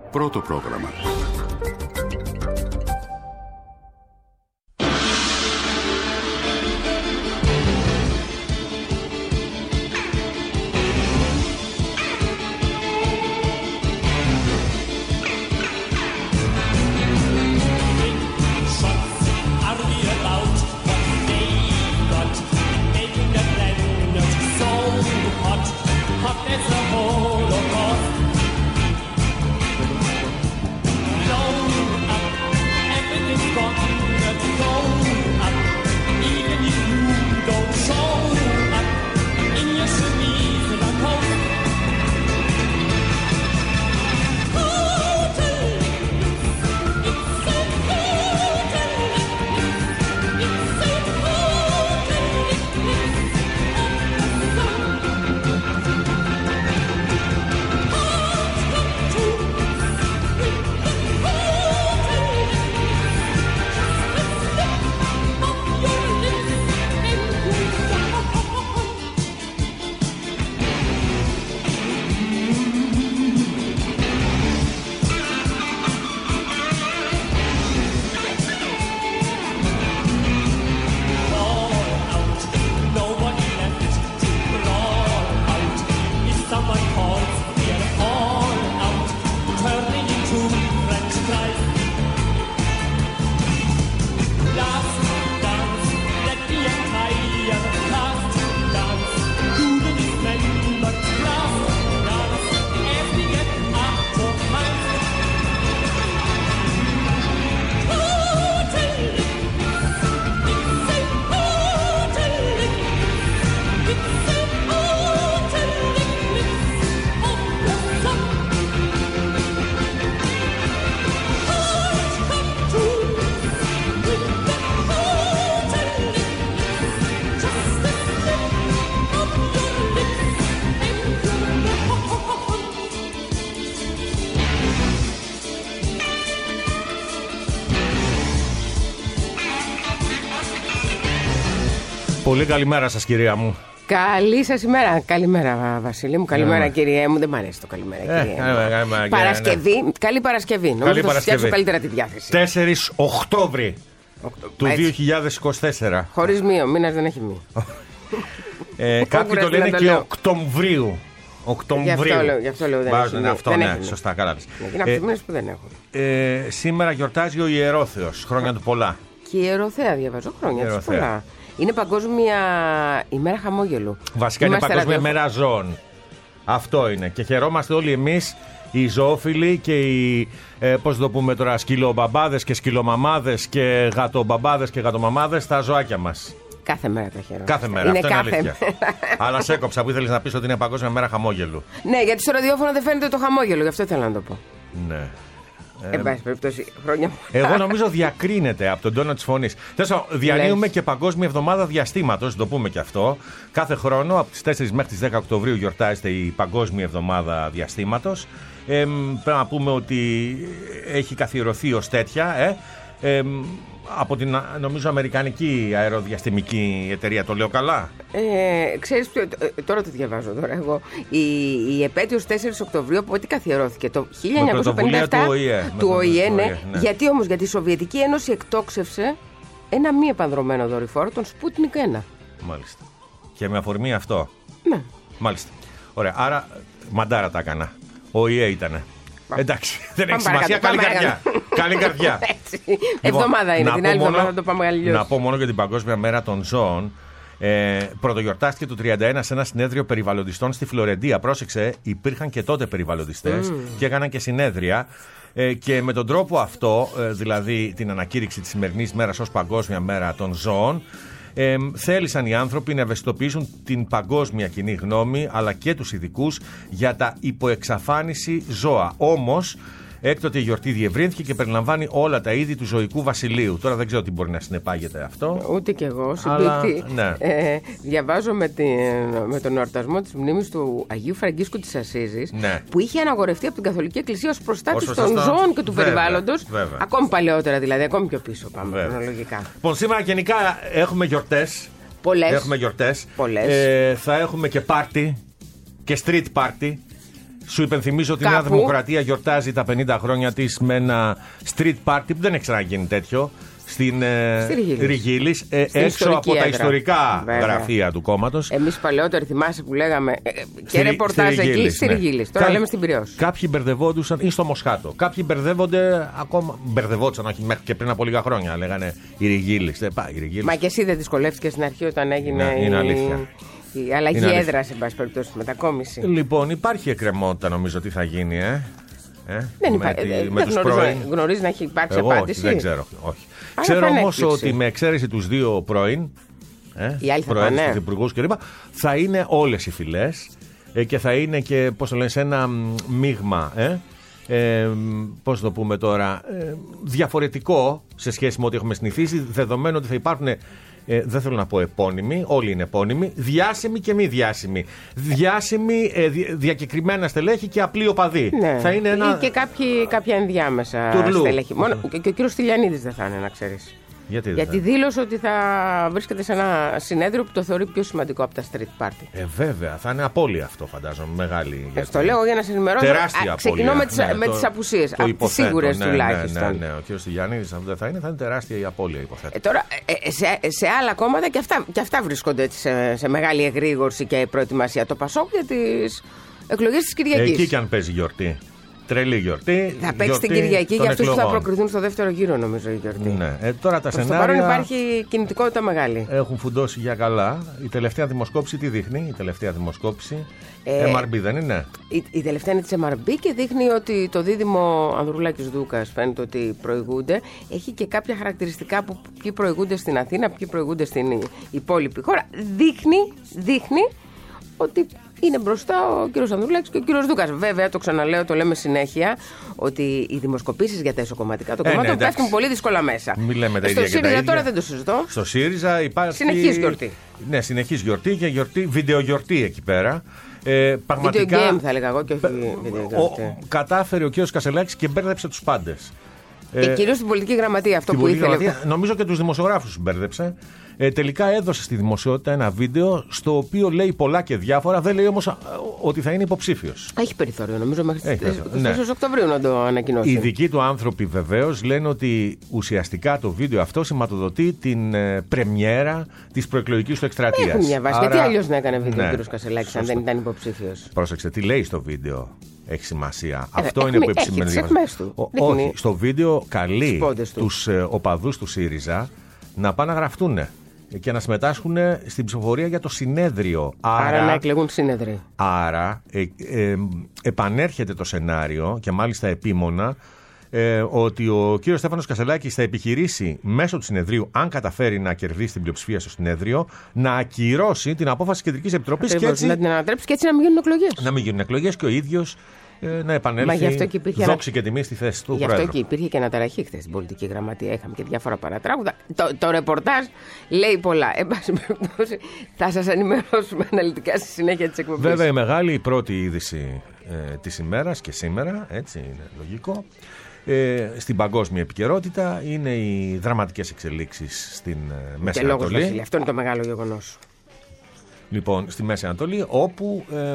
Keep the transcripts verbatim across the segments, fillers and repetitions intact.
Πρώτο πρόγραμμα. Πολύ καλημέρα σας, κυρία μου. Καλή σας ημέρα. Καλημέρα, Βασίλη μου. Καλημέρα, yeah. Κυρία μου. Δεν μ' αρέσει το καλημέρα, ε, κυρία ε, μου. ε, ε, ε, Παρασκευή. ναι. Καλή Παρασκευή. Νομίζω θα σου φτιάξω καλύτερα τη διάθεση. τέσσερις Οκτώβρη του δύο χιλιάδες είκοσι τέσσερα. Χωρίς μείο. Μήνας δεν έχει μείο. ε, κάποιοι το λένε το και Οκτωβρίου. Οκτωβρίου. Γι' αυτό λέω, γι' αυτό λέω δεν Βάζουν έχει αυτό, δεν ναι, έχει σωστά, καλά. Είναι από τις μήνες που δεν έχουν. Ε, σήμερα γιορτάζει ο Ιερόθεος. Χρόνια του πολλά. Και η Ιεροθέα διαβάζω. Χρόνια του πολλά. Είναι Παγκόσμια ημέρα χαμόγελου. Βασικά Είμαστε είναι Παγκόσμια ραδιόφωνο. μέρα ζώων. Αυτό είναι. Και χαιρόμαστε όλοι εμείς, οι ζωόφιλοι και οι, ε, πώς το πούμε τώρα, σκυλομπαμπάδες και σκυλομαμάδες και γατομπαμπάδες και γατομαμάδες, τα ζωάκια μας. Κάθε μέρα τα χαίρομαι. Κάθε μέρα, είναι αυτό κάθε... είναι αλήθεια. Αλλά σε έκοψα που ήθελες να πεις ότι είναι Παγκόσμια μέρα χαμόγελου. Ναι, γιατί στο ραδιόφωνο δεν φαίνεται το χαμόγελο, γι' αυτό ήθελα να το πω. Ναι. Ε, εν πάση περιπτώσει, χρόνια μου. Εγώ νομίζω διακρίνεται από τον τόνο της φωνής. Τέλος, διανύουμε και Παγκόσμια Εβδομάδα Διαστήματος, το πούμε και αυτό. Κάθε χρόνο από τις τέσσερις μέχρι τις δέκα Οκτωβρίου γιορτάζεται η Παγκόσμια Εβδομάδα Διαστήματος. Ε, πρέπει να πούμε ότι έχει καθιερωθεί ως τέτοια. Ε, ε, από την, νομίζω, αμερικανική αεροδιαστημική εταιρεία, το λέω καλά. Ε, ξέρεις ποιο, τώρα το διαβάζω τώρα εγώ. Η, η επέτειος τέσσερις Οκτωβρίου, από ό,τι καθιερώθηκε το χίλια εννιακόσια πενήντα επτά του ΟΗΕ. Του ΟΗΕ, ναι. ναι. Γιατί όμως, γιατί η Σοβιετική Ένωση εκτόξευσε ένα μη επανδρωμένο δορυφόρο, τον Σπούτνικ ένα. Μάλιστα. Και με αφορμή αυτό. Ναι. Μάλιστα. Ωραία. Άρα μαντάρα τα έκανα. Ο ΟΗΕ ήτανε. Εντάξει, δεν έχει σημασία. Καλή καρδιά. Καλή καρδιά. Εβδομάδα είναι. Την άλλη εβδομάδα θα το πάμε αλλιώς. Να πω μόνο για την Παγκόσμια Μέρα των Ζώων. Ε, πρωτογιορτάστηκε το τριάντα ένα σε ένα συνέδριο περιβαλλοντιστών στη Φλωρεντία. Πρόσεξε, υπήρχαν και τότε περιβαλλοντιστές mm. και έκαναν και συνέδρια. Ε, και με τον τρόπο αυτό, ε, δηλαδή την ανακήρυξη της σημερινής μέρας ως Παγκόσμια Μέρα των Ζώων, Ε, θέλησαν οι άνθρωποι να ευαισθητοποιήσουν την παγκόσμια κοινή γνώμη αλλά και τους ειδικούς για τα υποεξαφάνιση ζώα. Όμως, έκτοτε η γιορτή διευρύνθηκε και περιλαμβάνει όλα τα είδη του ζωικού βασιλείου. Τώρα δεν ξέρω τι μπορεί να συνεπάγεται αυτό. Ούτε κι εγώ. Αλλά, ναι. ε, διαβάζω με, την, με τον εορτασμό της μνήμης του Αγίου Φραγκίσκου της Ασσίζης, ναι. που είχε αναγορευτεί από την Καθολική Εκκλησία ως προστάτης των στο... ζώων και του βέβαια, περιβάλλοντος. Βέβαια. Ακόμη παλαιότερα δηλαδή, ακόμη πιο πίσω πάμε χρονολογικά. Λοιπόν, σήμερα γενικά έχουμε γιορτές. Πολλές. Έχουμε γιορτές. Πολλές. Ε, θα έχουμε και πάρτι και street party. Σου υπενθυμίζω ότι η Νέα Δημοκρατία γιορτάζει τα πενήντα χρόνια της με ένα street party που δεν έχει ξαναγίνει τέτοιο. Στην ε, Ριγίλης, ε, έξω από έδρα. Τα ιστορικά Βέβαια. Γραφεία του κόμματος. Εμείς παλαιότερα θυμάσαι που λέγαμε ε, και ρεπορτάζ εκεί στη Ριγίλης. Τώρα Κά, λέμε στην Πειραιώς. Κάποιοι μπερδευόντουσαν ή στο Μοσχάτο. Κάποιοι μπερδεύονται ακόμα. Μπερδευόντουσαν, όχι μέχρι και πριν από λίγα χρόνια. Λέγανε η Ριγίλης. Δεν πάει η Ριγίλης. Μα και εσύ δεν δυσκολεύτηκες στην αρχή όταν έγινε. Είναι, είναι αλήθεια. Η αλλαγή έδρα, σε πάση περιπτώσει, μετακόμιση. Λοιπόν, υπάρχει εκκρεμότητα νομίζω τι θα γίνει, ε. Ε, δεν υπάρχει. Δεν γνωρίζει, γνωρίζει να έχει υπάρξει Εγώ, απάντηση. Όχι, δεν ξέρω. Όχι. Ξέρω όμως ότι με εξαίρεση τους δύο πρώην ε, προέδρους, πρωθυπουργούς κλπ. Θα είναι όλες οι φυλές ε, και θα είναι και πώς το λένε, σε ένα μείγμα. Ε, ε, πώς το πούμε τώρα, ε, διαφορετικό σε σχέση με ό,τι έχουμε συνηθίσει, δεδομένου ότι θα υπάρχουν. Ε, δεν θέλω να πω επώνυμοι, όλοι είναι επώνυμοι, διάσημοι και μη διάσημοι. Διάσημοι, ε, διακεκριμένα στελέχη και απλοί οπαδοί. Ναι. Θα είναι ένα... Ή και κάποιοι, κάποια ενδιάμεσα Τουρλού. Στελέχη. Μόνο, και, και ο κύριος Στυλιανίδης δεν θα είναι, να ξέρεις. Γιατί, Γιατί θα... δήλωσε ότι θα βρίσκεται σε ένα συνέδριο που το θεωρεί πιο σημαντικό από τα street party. Ε, βέβαια, θα είναι απώλεια αυτό, φαντάζομαι. Μεγάλη. Ε, το λέω για να σας ενημερώσω. Τεράστια απώλεια. Ξεκινώ με τις, ναι, με το, τις απουσίες. Από τις σίγουρες ναι, τουλάχιστον. Ναι, ναι, ναι. Ο κ. Στυλιανίδης αυτό δεν θα είναι, θα είναι τεράστια η απώλεια, υποθέτω. Ε, τώρα, ε, σε, σε άλλα κόμματα και αυτά, και αυτά βρίσκονται έτσι, σε, σε μεγάλη εγρήγορση και προετοιμασία. Το Πασόκ για τις εκλογές της Κυριακής. Εκεί και αν παίζει γιορτή. Τρελή γιορτή. Θα παίξει την Κυριακή για αυτούς που θα προκριθούν στο δεύτερο γύρο, νομίζω, η γιορτή. Ναι. Ε, τώρα τα Προς σενάρια. το παρόν υπάρχει κινητικότητα μεγάλη. Έχουν φουντώσει για καλά. Η τελευταία δημοσκόπηση τι δείχνει, η τελευταία δημοσκόπηση. Ε, εμ αρ μπι δεν είναι. Η, η τελευταία είναι της εμ αρ μπι και δείχνει ότι το δίδυμο Ανδρουλάκης-Δούκας φαίνεται ότι προηγούνται. Έχει και κάποια χαρακτηριστικά που ποιοι προηγούνται στην Αθήνα, ποιοι προηγούνται στην υπόλοιπη χώρα. Δείχνει, δείχνει ότι είναι μπροστά ο κύριος Ανδρουλάκης και ο κύριος Δούκας. Βέβαια, το ξαναλέω, το λέμε συνέχεια, ότι οι δημοσκοπήσεις για τα εσωκομματικά των κομμάτων ε, ναι, πέφτουν πολύ δύσκολα μέσα. Μιλάμε τα Στο ίδια ΣΥΡΙΖΑ τα τώρα δεν το συζητώ. Στο ΣΥΡΙΖΑ υπάρχει. Συνεχής γιορτή. Ναι, συνεχής γιορτή και γιορτή, βιντεογιορτή εκεί πέρα. Ε, πραγματικά. Video game θα έλεγα εγώ και όχι βιντεογιορτή. Κατάφερε ο κύριος Κασελάκης και μπέρδεψε τους πάντες. Ε, ε, κυρίως στην πολιτική γραμματεία, αυτό που ήθελε. Γραμματεία, νομίζω και τους δημοσιογράφους μπέρδεψε. Ε, τελικά έδωσε στη δημοσιότητα ένα βίντεο στο οποίο λέει πολλά και διάφορα. Δεν λέει όμως α, ότι θα είναι υποψήφιος. Έχει περιθώριο, νομίζω, μέχρι τις είκοσι τέσσερις Οκτωβρίου να το ανακοινώσει. Οι δικοί του άνθρωποι βεβαίως λένε ότι ουσιαστικά το βίντεο αυτό σηματοδοτεί την ε, πρεμιέρα της προεκλογικής του εκστρατείας. Έχουν μια βάση. Άρα... Γιατί αλλιώς να έκανε βίντεο ναι, ο κ. Κασελάκης αν δεν ήταν υποψήφιος. Πρόσεξε, τι λέει στο βίντεο. Έχει σημασία. Ε, αυτό έχει, είναι που επισημαίνει. Όχι, στο βίντεο καλεί τους ε, οπαδούς του ΣΥΡΙΖΑ να πάνε να γραφτούν και να συμμετάσχουν στην ψηφοφορία για το συνέδριο. Άρα, άρα να εκλεγούν συνέδριο. Άρα ε, ε, επανέρχεται το σενάριο και μάλιστα επίμονα ε, ότι ο κύριος Στέφανος Κασελάκης θα επιχειρήσει μέσω του συνεδρίου, αν καταφέρει να κερδίσει την πλειοψηφία στο συνέδριο, να ακυρώσει την απόφαση της Κεντρικής Επιτροπής και έτσι, να την ανατρέψει και έτσι να μην γίνουν εκλογές. Να μην γίνουν εκλογές και ο ίδιος ε, να επανέλθει και δόξη και τιμή στη θέση του Γι' Πρόεδρου. αυτό και υπήρχε και αναταραχή χθες στην πολιτική γραμματεία. Είχαμε και διάφορα παρατράγουδα. Το, το ρεπορτάζ λέει πολλά. Εν πάση περιπτώσει, θα σας ενημερώσουμε αναλυτικά στη συνέχεια της εκπομπής. Βέβαια, η μεγάλη πρώτη είδηση ε, της ημέρας και σήμερα, έτσι είναι λογικό, ε, στην παγκόσμια επικαιρότητα είναι οι δραματικές εξελίξεις στην ε, Μέση και Ανατολή. Λόγος, αυτό είναι το μεγάλο γεγονός. Λοιπόν, στη Μέση Ανατολή, όπου ε,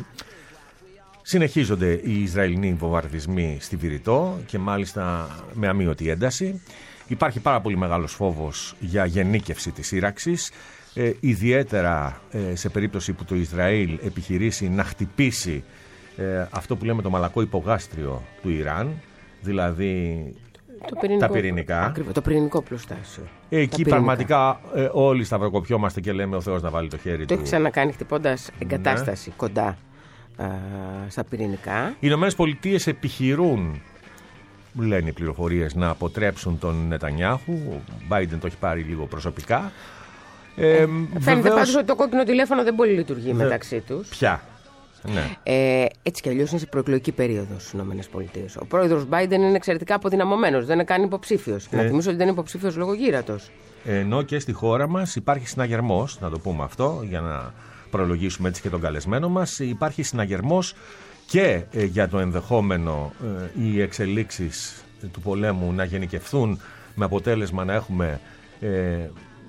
συνεχίζονται οι Ισραηλινοί βομβαρδισμοί στη Βηρητό και μάλιστα με αμείωτη ένταση. Υπάρχει πάρα πολύ μεγάλος φόβος για γενίκευση της σύραξης, ε, ιδιαίτερα ε, σε περίπτωση που το Ισραήλ επιχειρήσει να χτυπήσει ε, αυτό που λέμε το μαλακό υπογάστριο του Ιράν, δηλαδή το πυρηνικό, τα πυρηνικά. Ακριβώς, το πυρηνικό πλουστάσιο. Εκεί πραγματικά ε, όλοι σταυροκοπιόμαστε και λέμε ο Θεός να βάλει το χέρι το του. Το έχει ξανακάνει χτυπώντας εγκατάσταση ναι. κοντά α, στα πυρηνικά. Οι Ηνωμένες Πολιτείες επιχειρούν, λένε οι πληροφορίες, να αποτρέψουν τον Νετανιάχου. Ο Μπάιντεν το έχει πάρει λίγο προσωπικά. Ε, ε, φαίνεται βεβαίως... πάντως ότι το κόκκινο τηλέφωνο δεν πολύ λειτουργεί Δε... μεταξύ τους. Ποια? Ναι. Ε, έτσι κι αλλιώς είναι σε προεκλογική περίοδο στις ΗΠΑ. Ο πρόεδρος Μπάιντεν είναι εξαιρετικά αποδυναμωμένος, δεν είναι καν υποψήφιος. Ε, να θυμίσω ότι δεν είναι υποψήφιος λόγω γύρατος. Ενώ και στη χώρα μας υπάρχει συναγερμός, να το πούμε αυτό, για να προλογίσουμε έτσι και τον καλεσμένο μας. Υπάρχει συναγερμός και ε, για το ενδεχόμενο ε, οι εξελίξεις του πολέμου να γενικευθούν με αποτέλεσμα να έχουμε ε,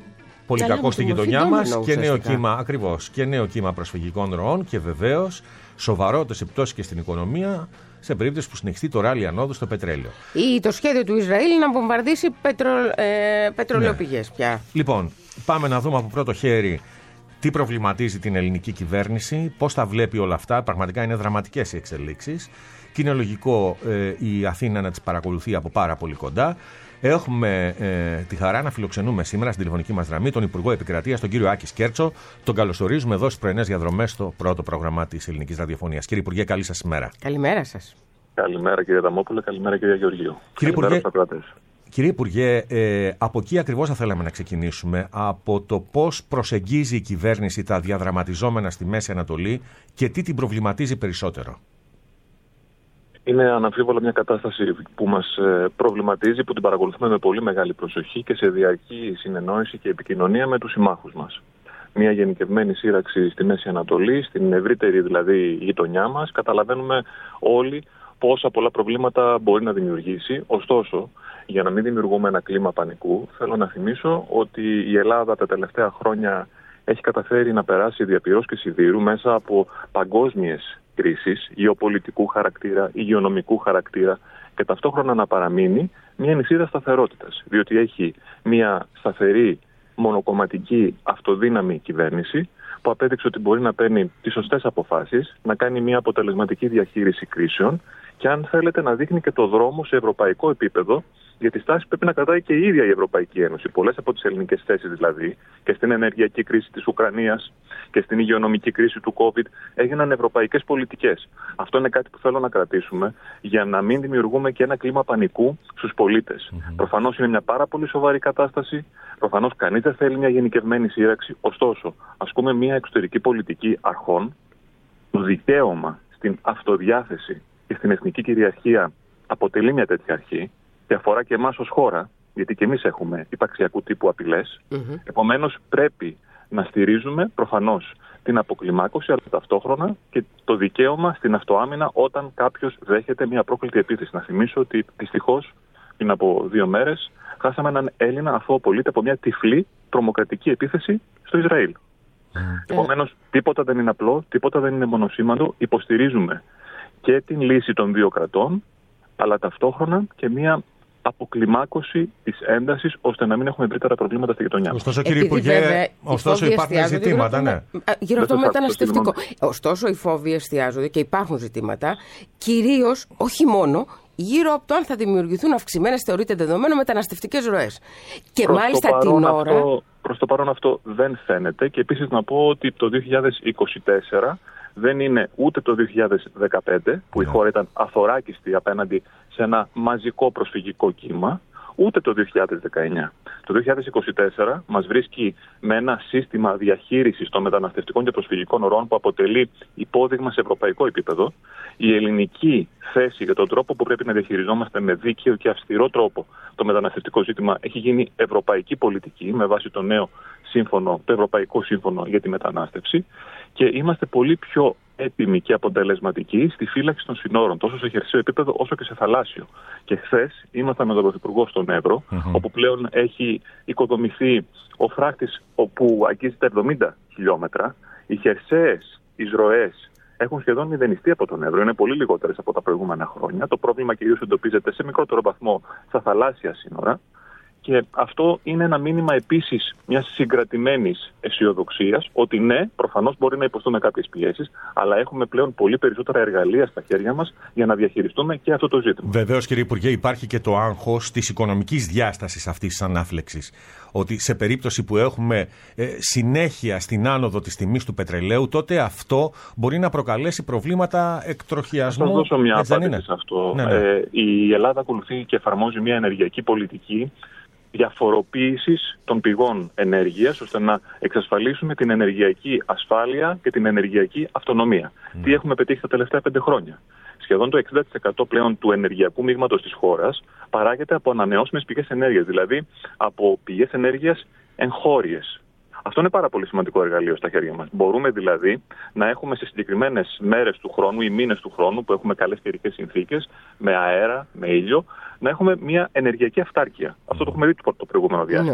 πολύ Καλά, κακό στη τη μορφή γειτονιά μας ντόμινο, και νέο ουσιαστικά. κύμα, ακριβώς, και νέο κύμα προσφυγικών ροών και βεβαίως σοβαρότερες επιπτώσεις και στην οικονομία σε περίπτωση που συνεχιστεί το ράλι ανόδου στο πετρέλαιο. Ή το σχέδιο του Ισραήλ να βομβαρδίσει πετρο, ε, πετρολαιοπηγές Ναι. πια. Λοιπόν, πάμε να δούμε από πρώτο χέρι τι προβληματίζει την ελληνική κυβέρνηση, πώς τα βλέπει όλα αυτά. Πραγματικά είναι δραματικές οι εξελίξεις και είναι λογικό ε, η Αθήνα να τις παρακολουθεί από πάρα πολύ κοντά. Έχουμε ε, τη χαρά να φιλοξενούμε σήμερα στην τηλεφωνική μας γραμμή τον Υπουργό Επικρατείας, τον κύριο Άκη Σκέρτσο. Τον καλωσορίζουμε εδώ στις πρωινές διαδρομές στο πρώτο πρόγραμμα της ελληνικής ραδιοφωνίας. Κύριε Υπουργέ, καλή σας ημέρα. Καλημέρα σας. Καλημέρα κύριε Δαμόπουλε, καλημέρα κύριε Γεωργίου. Κύριε καλημέρα Υπουργέ, Κύριε Υπουργέ, ε, από εκεί ακριβώς θα θέλαμε να ξεκινήσουμε, από το πώς προσεγγίζει η κυβέρνηση τα διαδραματιζόμενα στη Μέση Ανατολή και τι την προβληματίζει περισσότερο. Είναι αναμφίβολα μια κατάσταση που μας προβληματίζει, που την παρακολουθούμε με πολύ μεγάλη προσοχή και σε διαρκή συνεννόηση και επικοινωνία με τους συμμάχους μας. Μια γενικευμένη σύραξη στη Μέση Ανατολή, στην ευρύτερη δηλαδή γειτονιά μας. Καταλαβαίνουμε όλοι πόσα πολλά προβλήματα μπορεί να δημιουργήσει. Ωστόσο, για να μην δημιουργούμε ένα κλίμα πανικού, θέλω να θυμίσω ότι η Ελλάδα τα τελευταία χρόνια έχει καταφέρει να περάσει διαπυρός και σιδήρου μέσα από παγκόσμιες κρίσεις γεωπολιτικού χαρακτήρα, υγειονομικού χαρακτήρα και ταυτόχρονα να παραμείνει μια νησίδα σταθερότητας. Διότι έχει μια σταθερή, μονοκομματική, αυτοδύναμη κυβέρνηση που απέδειξε ότι μπορεί να παίρνει τις σωστές αποφάσεις, να κάνει μια αποτελεσματική διαχείριση κρίσεων και αν θέλετε να δείχνει και το δρόμο σε ευρωπαϊκό επίπεδο, για τη στάση πρέπει να κρατάει και η ίδια η Ευρωπαϊκή Ένωση. Πολλές από τις ελληνικές θέσεις δηλαδή και στην ενεργειακή κρίση της Ουκρανίας και στην υγειονομική κρίση του COVID έγιναν ευρωπαϊκές πολιτικές. Αυτό είναι κάτι που θέλω να κρατήσουμε για να μην δημιουργούμε και ένα κλίμα πανικού στους πολίτες. Mm-hmm. Προφανώς είναι μια πάρα πολύ σοβαρή κατάσταση. Προφανώς κανείς δεν θέλει μια γενικευμένη σύραξη. Ωστόσο, ασκούμε μια εξωτερική πολιτική αρχών. Το δικαίωμα στην αυτοδιάθεση και στην εθνική κυριαρχία αποτελεί μια τέτοια αρχή και αφορά και εμάς ως χώρα, γιατί και εμείς έχουμε υπαρξιακού τύπου απειλές. Mm-hmm. Επομένως, πρέπει να στηρίζουμε προφανώς την αποκλιμάκωση, αλλά ταυτόχρονα και το δικαίωμα στην αυτοάμυνα όταν κάποιος δέχεται μια πρόκλητη επίθεση. Να θυμίσω ότι δυστυχώς πριν από δύο μέρες χάσαμε έναν Έλληνα αθώο πολίτη από μια τυφλή τρομοκρατική επίθεση στο Ισραήλ. Mm. Επομένως, τίποτα δεν είναι απλό, τίποτα δεν είναι μονοσήμαντο. Υποστηρίζουμε και την λύση των δύο κρατών, αλλά ταυτόχρονα και μια αποκλιμάκωση της έντασης, ώστε να μην έχουμε ευρύτερα προβλήματα στη γειτονιά. Ωστόσο, κύριε Υπουργέ, βέβαια, ωστόσο υπάρχουν ζητήματα, ναι. Γύρω από το μεταναστευτικό. Ωστόσο, οι φόβοι εστιάζονται και υπάρχουν ζητήματα, κυρίως, όχι μόνο, γύρω από το αν θα δημιουργηθούν αυξημένες, θεωρείται δεδομένο, μεταναστευτικές ροές. Και προς μάλιστα την ώρα. Αυτό, προς το παρόν αυτό δεν φαίνεται. Και επίσης να πω ότι το δύο χιλιάδες είκοσι τέσσερα δεν είναι ούτε το δύο χιλιάδες δεκαπέντε, που η χώρα ήταν αθωράκιστη απέναντι σε ένα μαζικό προσφυγικό κύμα, ούτε το δύο χιλιάδες δεκαεννιά. Το δύο χιλιάδες είκοσι τέσσερα μας βρίσκει με ένα σύστημα διαχείρισης των μεταναστευτικών και προσφυγικών ροών που αποτελεί υπόδειγμα σε ευρωπαϊκό επίπεδο. Η ελληνική θέση για τον τρόπο που πρέπει να διαχειριζόμαστε με δίκαιο και αυστηρό τρόπο το μεταναστευτικό ζήτημα έχει γίνει ευρωπαϊκή πολιτική με βάση το νέο σύμφωνο, το Ευρωπαϊκό Σύμφωνο για τη Μετανάστευση και είμαστε πολύ πιο έτοιμοι και αποτελεσματικοί στη φύλαξη των συνόρων, τόσο σε χερσαίο επίπεδο όσο και σε θαλάσσιο. Και χθες ήμασταν με τον Πρωθυπουργό στον Εύρο, mm-hmm. όπου πλέον έχει οικοδομηθεί ο φράχτης όπου αγγίζει τα εβδομήντα χιλιόμετρα. Οι χερσαίες εισρωές έχουν σχεδόν μηδενιστεί από τον Εύρο, είναι πολύ λιγότερες από τα προηγούμενα χρόνια. Το πρόβλημα κυρίως εντοπίζεται σε μικρότερο βαθμό στα θαλάσσια σύνορα. Και αυτό είναι ένα μήνυμα επίσης μιας συγκρατημένης αισιοδοξίας ότι ναι, προφανώς μπορεί να υποστούμε κάποιες πιέσεις, αλλά έχουμε πλέον πολύ περισσότερα εργαλεία στα χέρια μας για να διαχειριστούμε και αυτό το ζήτημα. Βεβαίως, κύριε Υπουργέ, υπάρχει και το άγχος της οικονομικής διάστασης αυτής της ανάφλεξης. Ότι σε περίπτωση που έχουμε ε, συνέχεια στην άνοδο της τιμής του πετρελαίου, τότε αυτό μπορεί να προκαλέσει προβλήματα εκτροχιασμού. Θα σας δώσω μια απάντηση σε αυτό. Ναι, ναι. Ε, η Ελλάδα ακολουθεί και εφαρμόζει μια ενεργειακή πολιτική διαφοροποίησης των πηγών ενέργειας, ώστε να εξασφαλίσουμε την ενεργειακή ασφάλεια και την ενεργειακή αυτονομία. Mm. Τι έχουμε πετύχει τα τελευταία πέντε χρόνια. Σχεδόν το εξήντα τοις εκατό πλέον του ενεργειακού μείγματος της χώρας παράγεται από ανανεώσιμες πηγές ενέργειας, δηλαδή από πηγές ενέργειας εγχώριες. Αυτό είναι πάρα πολύ σημαντικό εργαλείο στα χέρια μας. Μπορούμε δηλαδή να έχουμε σε συγκεκριμένες μέρες του χρόνου ή μήνες του χρόνου που έχουμε καλές καιρικές συνθήκες, με αέρα, με ήλιο, να έχουμε μια ενεργειακή αυτάρκεια. Αυτό το έχουμε δει το προηγούμενο διάστημα. Mm.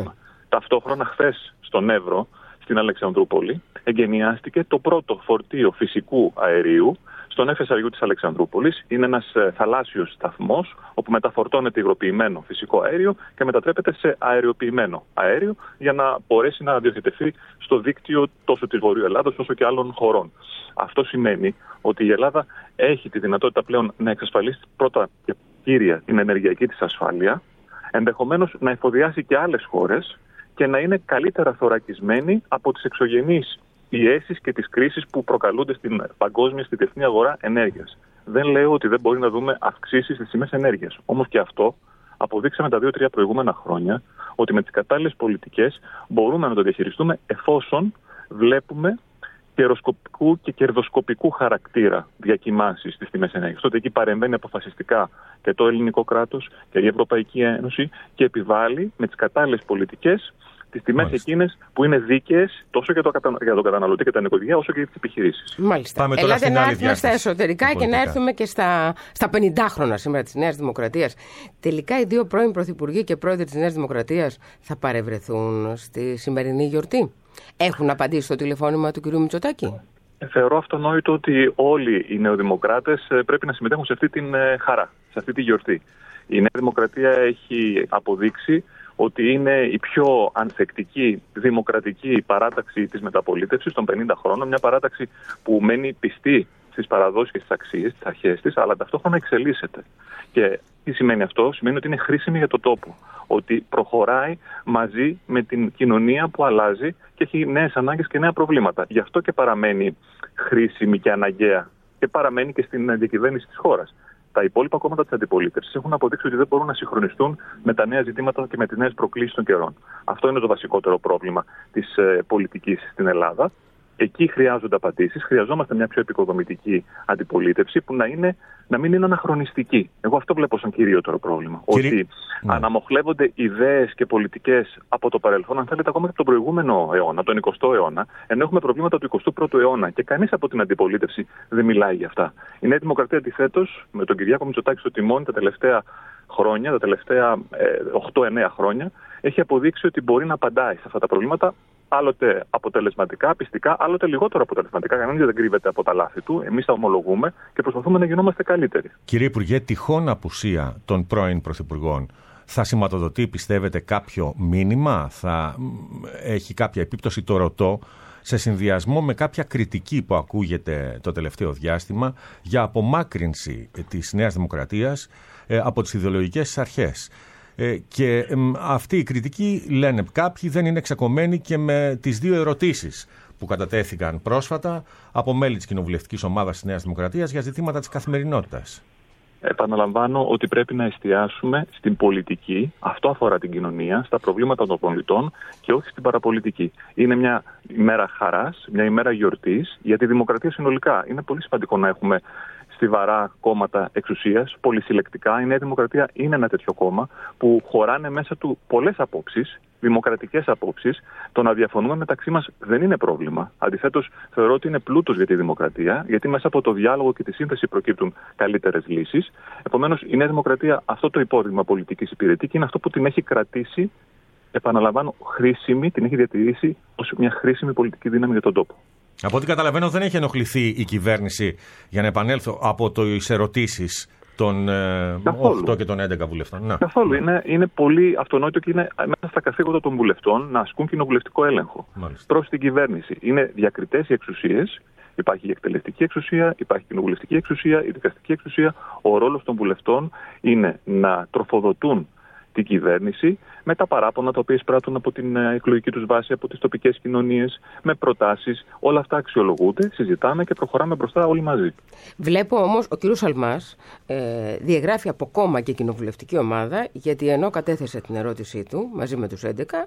Ταυτόχρονα, χθες στον Εύρο, στην Αλεξανδρούπολη, εγκαινιάστηκε το πρώτο φορτίο φυσικού αερίου στον εφ ες αρ γιου της Αλεξανδρούπολης. Είναι ένας θαλάσσιος σταθμός όπου μεταφορτώνεται υγροποιημένο φυσικό αέριο και μετατρέπεται σε αεριοποιημένο αέριο για να μπορέσει να διοχετευτεί στο δίκτυο τόσο της Βορείου Ελλάδας όσο και άλλων χωρών. Αυτό σημαίνει ότι η Ελλάδα έχει τη δυνατότητα πλέον να εξασφαλίσει πρώτα και κύρια την ενεργειακή της ασφάλεια, ενδεχομένως να εφοδιάσει και άλλες χώρες και να είναι καλύτερα θωρακισμένη από τις εξωγενείς πιέσεις και τις κρίσεις που προκαλούνται στην παγκόσμια, στη διεθνή αγορά ενέργειας. Δεν λέω ότι δεν μπορεί να δούμε αυξήσεις στις τιμές ενέργειας. Όμως και αυτό αποδείξαμε τα δύο-τρία προηγούμενα χρόνια ότι με τις κατάλληλες πολιτικές μπορούμε να το διαχειριστούμε εφόσον βλέπουμε καιροσκοπικού και κερδοσκοπικού χαρακτήρα διακυμάνσεις στις τιμές ενέργειας. Τότε εκεί παρεμβαίνει αποφασιστικά και το ελληνικό κράτος και η Ευρωπαϊκή Ένωση και επιβάλλει με τις κατάλληλες πολιτικές τις τιμές εκείνες που είναι δίκαιες τόσο για, το κατα... για τον καταναλωτή και τα νοικοκυριά όσο και για τις επιχειρήσεις. Μάλιστα. Πάμε τώρα Ελάτε στην να άλλη έρθουμε στα εσωτερικά πολιτικά. Και να έρθουμε και στα, στα πενηντάχρονα σήμερα της Νέας Δημοκρατίας. Τελικά οι δύο πρώην πρωθυπουργοί και πρόεδροι της Νέας Δημοκρατίας θα παρευρεθούν στη σημερινή γιορτή. Έχουν απαντήσει στο τηλεφώνημα του κ. Μητσοτάκη. Θεωρώ αυτονόητο ότι όλοι οι νεοδημοκράτες πρέπει να συμμετέχουν σε αυτή την χαρά, σε αυτή τη γιορτή. Η Νέα Δημοκρατία έχει αποδείξει ότι είναι η πιο ανθεκτική δημοκρατική παράταξη της μεταπολίτευσης των πενήντα χρόνων, μια παράταξη που μένει πιστή στις παραδόσεις και στις αξίες, στις αρχές της, αλλά ταυτόχρονα εξελίσσεται. Και τι σημαίνει αυτό? Σημαίνει ότι είναι χρήσιμη για το τόπο. Ότι προχωράει μαζί με την κοινωνία που αλλάζει και έχει νέες ανάγκες και νέα προβλήματα. Γι' αυτό και παραμένει χρήσιμη και αναγκαία και παραμένει και στην διακυβέρνηση της χώρας. Τα υπόλοιπα κόμματα της αντιπολίτευσης έχουν αποδείξει ότι δεν μπορούν να συγχρονιστούν με τα νέα ζητήματα και με τις νέες προκλήσεις των καιρών. Αυτό είναι το βασικότερο πρόβλημα της ε, πολιτικής στην Ελλάδα. Εκεί χρειάζονται απαντήσεις. Χρειαζόμαστε μια πιο επικοδομητική αντιπολίτευση που να, είναι, να μην είναι αναχρονιστική. Εγώ αυτό βλέπω σαν κυριότερο πρόβλημα. Κύριε... Ότι ναι. αναμοχλεύονται ιδέες και πολιτικές από το παρελθόν, αν θέλετε, ακόμα και από τον προηγούμενο αιώνα, τον εικοστό αιώνα, ενώ έχουμε προβλήματα του εικοστού πρώτου αιώνα και κανείς από την αντιπολίτευση δεν μιλάει για αυτά. Η Νέα Δημοκρατία, αντιθέτως, με τον Κυριάκο Μητσοτάκη στο τιμόνι τα τελευταία χρόνια, τα τελευταία οκτώ εννέα χρόνια, έχει αποδείξει ότι μπορεί να απαντάει σε αυτά τα προβλήματα. Άλλοτε αποτελεσματικά, πιστικά, άλλοτε λιγότερο αποτελεσματικά. Κανένας δεν κρύβεται από τα λάθη του. Εμείς τα ομολογούμε και προσπαθούμε να γινόμαστε καλύτεροι. Κύριε Υπουργέ, τυχόν απουσία των πρώην πρωθυπουργών θα σηματοδοτεί, πιστεύετε, κάποιο μήνυμα, θα έχει κάποια επίπτωση, το ρωτώ, σε συνδυασμό με κάποια κριτική που ακούγεται το τελευταίο διάστημα για απομάκρυνση της Νέας Δημοκρατίας από τις ιδεολογικές αρχές. Και ε, αυτή η κριτική, λένε κάποιοι, δεν είναι εξακομμένη και με τις δύο ερωτήσεις που κατατέθηκαν πρόσφατα από μέλη της κοινοβουλευτικής ομάδας της Νέας Δημοκρατίας για ζητήματα της καθημερινότητας. Επαναλαμβάνω ότι πρέπει να εστιάσουμε στην πολιτική, αυτό αφορά την κοινωνία, στα προβλήματα των πολιτών και όχι στην παραπολιτική. Είναι μια ημέρα χαράς, μια ημέρα γιορτής για τη δημοκρατία συνολικά. Είναι πολύ σημαντικό να έχουμε στιβαρά κόμματα εξουσίας, πολυσυλλεκτικά. Η Νέα Δημοκρατία είναι ένα τέτοιο κόμμα που χωράνε μέσα του πολλές απόψεις, δημοκρατικές απόψεις. Το να διαφωνούμε μεταξύ μας δεν είναι πρόβλημα. Αντιθέτως, θεωρώ ότι είναι πλούτος για τη δημοκρατία, γιατί μέσα από το διάλογο και τη σύνθεση προκύπτουν καλύτερες λύσεις. Επομένως, η Νέα Δημοκρατία αυτό το υπόδειγμα πολιτικής υπηρετεί και είναι αυτό που την έχει κρατήσει, επαναλαμβάνω, χρήσιμη, την έχει διατηρήσει ως μια χρήσιμη πολιτική δύναμη για τον τόπο. Από ό,τι καταλαβαίνω, δεν έχει ενοχληθεί η κυβέρνηση, για να επανέλθω, από τις ερωτήσεις των οκτώ και των έντεκα βουλευτών. Να. Καθόλου. Είναι, είναι πολύ αυτονόητο και είναι μέσα στα καθήκοντα των βουλευτών να ασκούν κοινοβουλευτικό έλεγχο προς την κυβέρνηση. Είναι διακριτές οι εξουσίες. Υπάρχει η εκτελεστική εξουσία, υπάρχει η κοινοβουλευτική εξουσία, η δικαστική εξουσία. Ο ρόλος των βουλευτών είναι να τροφοδοτούν την κυβέρνηση με τα παράπονα τα οποία εισπράττουν από την εκλογική τους βάση, από τις τοπικές κοινωνίες, με προτάσεις. Όλα αυτά αξιολογούνται, συζητάμε και προχωράμε μπροστά όλοι μαζί. Βλέπω όμως ο κ. Σαλμάς ε, διαγράφει από κόμμα και κοινοβουλευτική ομάδα, γιατί ενώ κατέθεσε την ερώτησή του μαζί με τους έντεκα,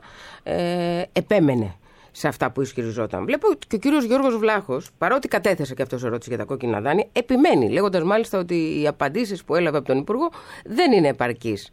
ε, επέμενε σε αυτά που ισχυριζόταν. Βλέπω και ο κύριος Γιώργος Βλάχος, παρότι κατέθεσε και αυτός ερώτηση για τα κόκκινα δάνεια, επιμένει, λέγοντας μάλιστα ότι οι απαντήσεις που έλαβε από τον Υπουργό δεν είναι επαρκείς.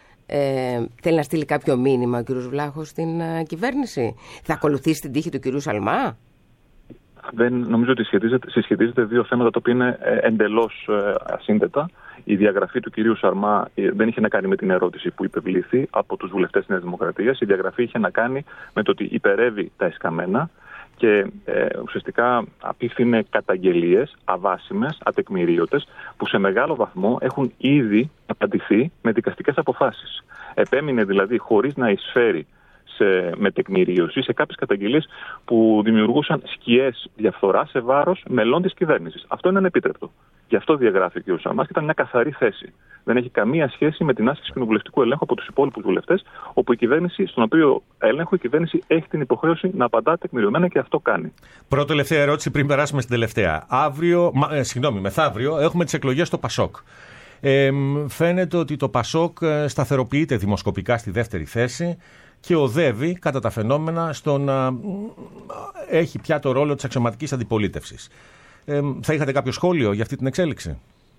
Ε, θέλει να στείλει κάποιο μήνυμα ο κ. Βλάχος στην uh, κυβέρνηση? Θα ακολουθήσει την τύχη του κ. Σαλμά? Δεν νομίζω ότι συσχετίζεται δύο θέματα τα οποία είναι ε, εντελώς ε, ασύνδετα. Η διαγραφή του κυρίου Σαρμά δεν είχε να κάνει με την ερώτηση που υπευλήθη από τους βουλευτές της Νέας Δημοκρατίας. Η διαγραφή είχε να κάνει με το ότι υπερεύει τα εσκαμμένα και ε, ουσιαστικά απίφθινε καταγγελίες αβάσιμες, ατεκμηρίωτες, που σε μεγάλο βαθμό έχουν ήδη απαντηθεί με δικαστικές αποφάσεις. Επέμεινε δηλαδή χωρίς να εισφέρει σε, με τεκμηρίωση σε κάποιες καταγγελίες που δημιουργούσαν σκιές διαφθορά σε βάρος μελών της κυβέρνησης. Αυτό είναι ανεπίτρεπτο. Γι' αυτό διαγράφηκε ο Σαρμάς και ήταν μια καθαρή θέση. Δεν έχει καμία σχέση με την άσκηση κοινοβουλευτικού ελέγχου από τους υπόλοιπους βουλευτές, όπου η κυβέρνηση, στον οποίο έλεγχο η κυβέρνηση έχει την υποχρέωση να απαντά τεκμηριωμένα και αυτό κάνει. Πρώτη τελευταία ερώτηση πριν περάσουμε στην τελευταία. Αύριο, μα, ε, συγγνώμη, μεθαύριο έχουμε τις εκλογές στο Πασόκ. Ε, φαίνεται ότι το Πασόκ σταθεροποιείται δημοσκοπικά στη δεύτερη θέση και οδεύει κατά τα φαινόμενα στο να έχει πια το ρόλο της αξιωματικής αντιπολίτευσης. Ε, θα είχατε κάποιο σχόλιο για αυτή την εξέλιξη?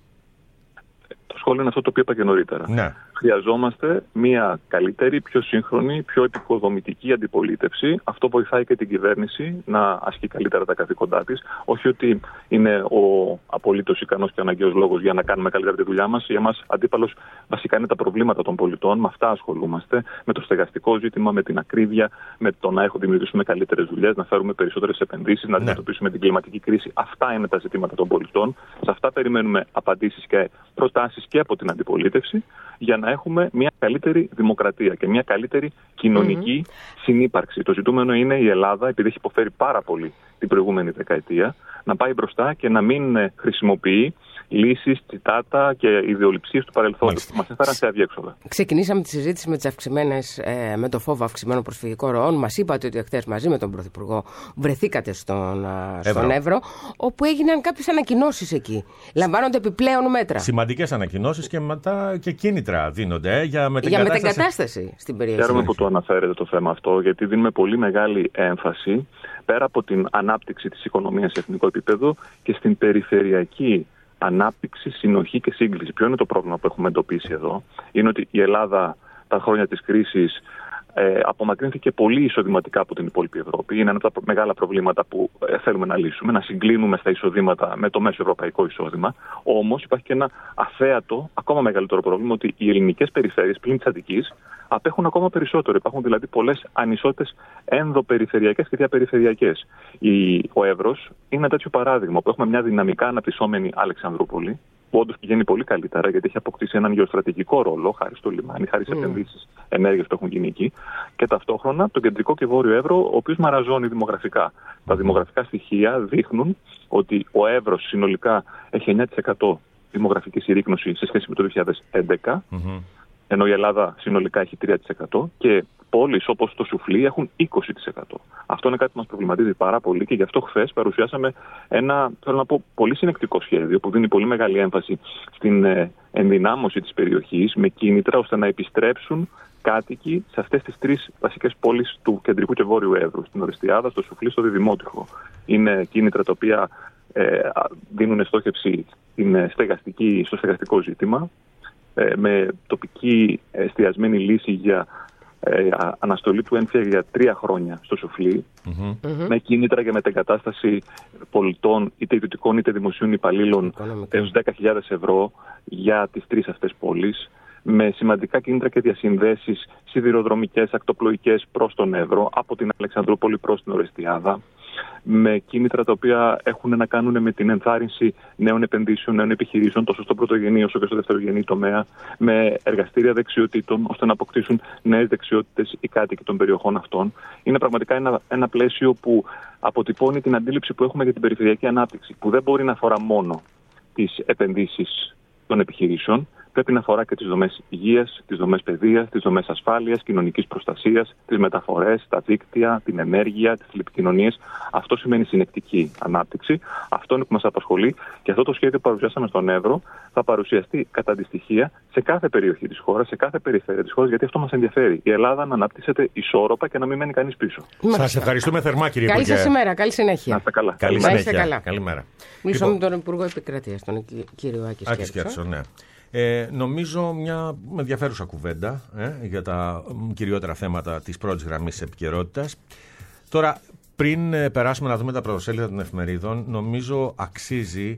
Το σχόλιο είναι αυτό το οποίο είπα και νωρίτερα. Ναι. Χρειαζόμαστε μια καλύτερη, πιο σύγχρονη, πιο επικοδομητική αντιπολίτευση. Αυτό βοηθάει και την κυβέρνηση να ασκεί καλύτερα τα καθήκοντά της. Όχι ότι είναι ο απολύτως ικανός και αναγκαίος λόγος για να κάνουμε καλύτερα τη δουλειά μας. Για μας αντίπαλος βασικά είναι τα προβλήματα των πολιτών. Με αυτά ασχολούμαστε. Με το στεγαστικό ζήτημα, με την ακρίβεια, με το να έχουμε δημιουργήσουμε καλύτερες δουλειές, να φέρουμε περισσότερες επενδύσεις, να αντιμετωπίσουμε ναι. την κλιματική κρίση. Αυτά είναι τα ζητήματα των πολιτών. Σε αυτά περιμένουμε απαντήσεις και προτάσεις και από την αντιπολίτευση για να έχουμε μια καλύτερη δημοκρατία και μια καλύτερη κοινωνική mm-hmm. συνύπαρξη. Το ζητούμενο είναι η Ελλάδα, επειδή έχει υποφέρει πάρα πολύ την προηγούμενη δεκαετία, να πάει μπροστά και να μην χρησιμοποιεί λύσεις, τσιτάτα και ιδεολειψίες του παρελθόντος που μας έφεραν σε αδιέξοδα. Ξεκινήσαμε τη συζήτηση με τις αυξημένες, ε, με το φόβο αυξημένων προσφυγικών ροών. Μας είπατε ότι εχθές μαζί με τον Πρωθυπουργό βρεθήκατε στον, στον Εύρο, όπου έγιναν κάποιες ανακοινώσεις εκεί. Λαμβάνονται επιπλέον μέτρα. Σημαντικές ανακοινώσεις και μετά και κίνητρα δίνονται ε, για μετεγκατάσταση. Για μετεγκατάσταση στην περιοχή. Χαίρομαι που το αναφέρετε το θέμα αυτό, γιατί δίνουμε πολύ μεγάλη έμφαση πέρα από την ανάπτυξη της οικονομίας σε εθνικό επίπεδο και στην περιφερειακή ανάπτυξη, συνοχή και σύγκληση. Ποιο είναι το πρόβλημα που έχουμε εντοπίσει εδώ? Είναι ότι η Ελλάδα τα χρόνια της κρίσης ε, απομακρύνθηκε πολύ εισοδηματικά από την υπόλοιπη Ευρώπη. Είναι ένα από τα μεγάλα προβλήματα που ε, θέλουμε να λύσουμε, να συγκλίνουμε στα εισοδήματα με το μέσο ευρωπαϊκό εισόδημα. Όμως υπάρχει και ένα αφέατο, ακόμα μεγαλύτερο πρόβλημα, ότι οι ελληνικές περιφέρειες πλην της Αττικής απέχουν ακόμα περισσότερο. Υπάρχουν δηλαδή πολλές ανισότητες ενδοπεριφερειακές και διαπεριφερειακές. Η, ο Εύρος είναι ένα τέτοιο παράδειγμα, που έχουμε μια δυναμικά αναπτυσσόμενη Αλεξανδρούπολη, που όντως πηγαίνει πολύ καλύτερα, γιατί έχει αποκτήσει έναν γεωστρατηγικό ρόλο, χάρη στο λιμάνι, χάρη σε επενδύσεις, ενέργειες που έχουν γίνει εκεί, και ταυτόχρονα τον κεντρικό και βόρειο Εύρο, ο οποίος μαραζώνει δημογραφικά. Τα δημογραφικά στοιχεία δείχνουν ότι ο Εύρος συνολικά έχει εννιά τοις εκατό δημογραφική συρρίκνωση σε σχέση με το δύο χιλιάδες έντεκα. Mm-hmm. Ενώ η Ελλάδα συνολικά έχει τρία τοις εκατό και πόλεις όπως το Σουφλί έχουν είκοσι τοις εκατό. Αυτό είναι κάτι που μας προβληματίζει πάρα πολύ και γι' αυτό χθες παρουσιάσαμε ένα, θέλω να πω, πολύ συνεκτικό σχέδιο που δίνει πολύ μεγάλη έμφαση στην ενδυνάμωση της περιοχής με κίνητρα ώστε να επιστρέψουν κάτοικοι σε αυτές τις τρεις βασικές πόλεις του κεντρικού και βόρειου Εύρου, στην Ορεστιάδα, στο Σουφλί, στο Διδημότυχο. Είναι κίνητρα τα οποία ε, δίνουν στόχευση στην στεγαστική, στο στεγαστικό ζήτημα, με τοπική εστιασμένη λύση για ε, αναστολή του έμφυα για τρία χρόνια στο Σουφλί, mm-hmm. με κίνητρα για μετεγκατάσταση πολιτών είτε ιδιωτικών είτε δημοσίων υπαλλήλων έως δέκα χιλιάδες ευρώ για τις τρεις αυτές πόλεις, με σημαντικά κίνητρα και διασυνδέσεις σιδηροδρομικές, ακτοπλοϊκές προς τον Εύρο, από την Αλεξανδρούπολη προς την Ορεστιάδα, με κίνητρα τα οποία έχουν να κάνουν με την ενθάρρυνση νέων επενδύσεων, νέων επιχειρήσεων, τόσο στο πρωτογενή όσο και στο δευτερογενή τομέα, με εργαστήρια δεξιοτήτων, ώστε να αποκτήσουν νέες δεξιότητες οι κάτοικοι των περιοχών αυτών. Είναι πραγματικά ένα, ένα πλαίσιο που αποτυπώνει την αντίληψη που έχουμε για την περιφερειακή ανάπτυξη, που δεν μπορεί να αφορά μόνο τις επενδύσεις των επιχειρήσεων. Πρέπει να αφορά και τις δομές υγείας, τις δομές παιδείας, τις δομές ασφάλειας, κοινωνικής προστασίας, τις μεταφορές, τα δίκτυα, την ενέργεια, τις τηλεπικοινωνίες. Αυτό σημαίνει συνεκτική ανάπτυξη. Αυτό είναι που μας απασχολεί και αυτό το σχέδιο που παρουσιάσαμε στον Εύρο θα παρουσιαστεί κατά αντιστοιχεία σε κάθε περιοχή της χώρας, σε κάθε περιφέρεια της χώρας, γιατί αυτό μας ενδιαφέρει. Η Ελλάδα να αναπτύσσεται ισόρροπα και να μην μένει κανείς πίσω. Σας ευχαριστούμε θερμά, κύριε Υπουργέ. Καλή σας ημέρα, καλή συνέχεια. Να είστε καλά. Καλή συνέχεια. Καλημέρα. Μιλήσω με τον Υπουργό Επικρατείας, τον κύριο Άκη Σκέρτσο. Ε, νομίζω μια ενδιαφέρουσα κουβέντα ε, για τα κυριότερα θέματα της πρώτης γραμμής της επικαιρότητας. Τώρα, πριν ε, περάσουμε να δούμε τα πρωτοσέλιδα των εφημερίδων, νομίζω αξίζει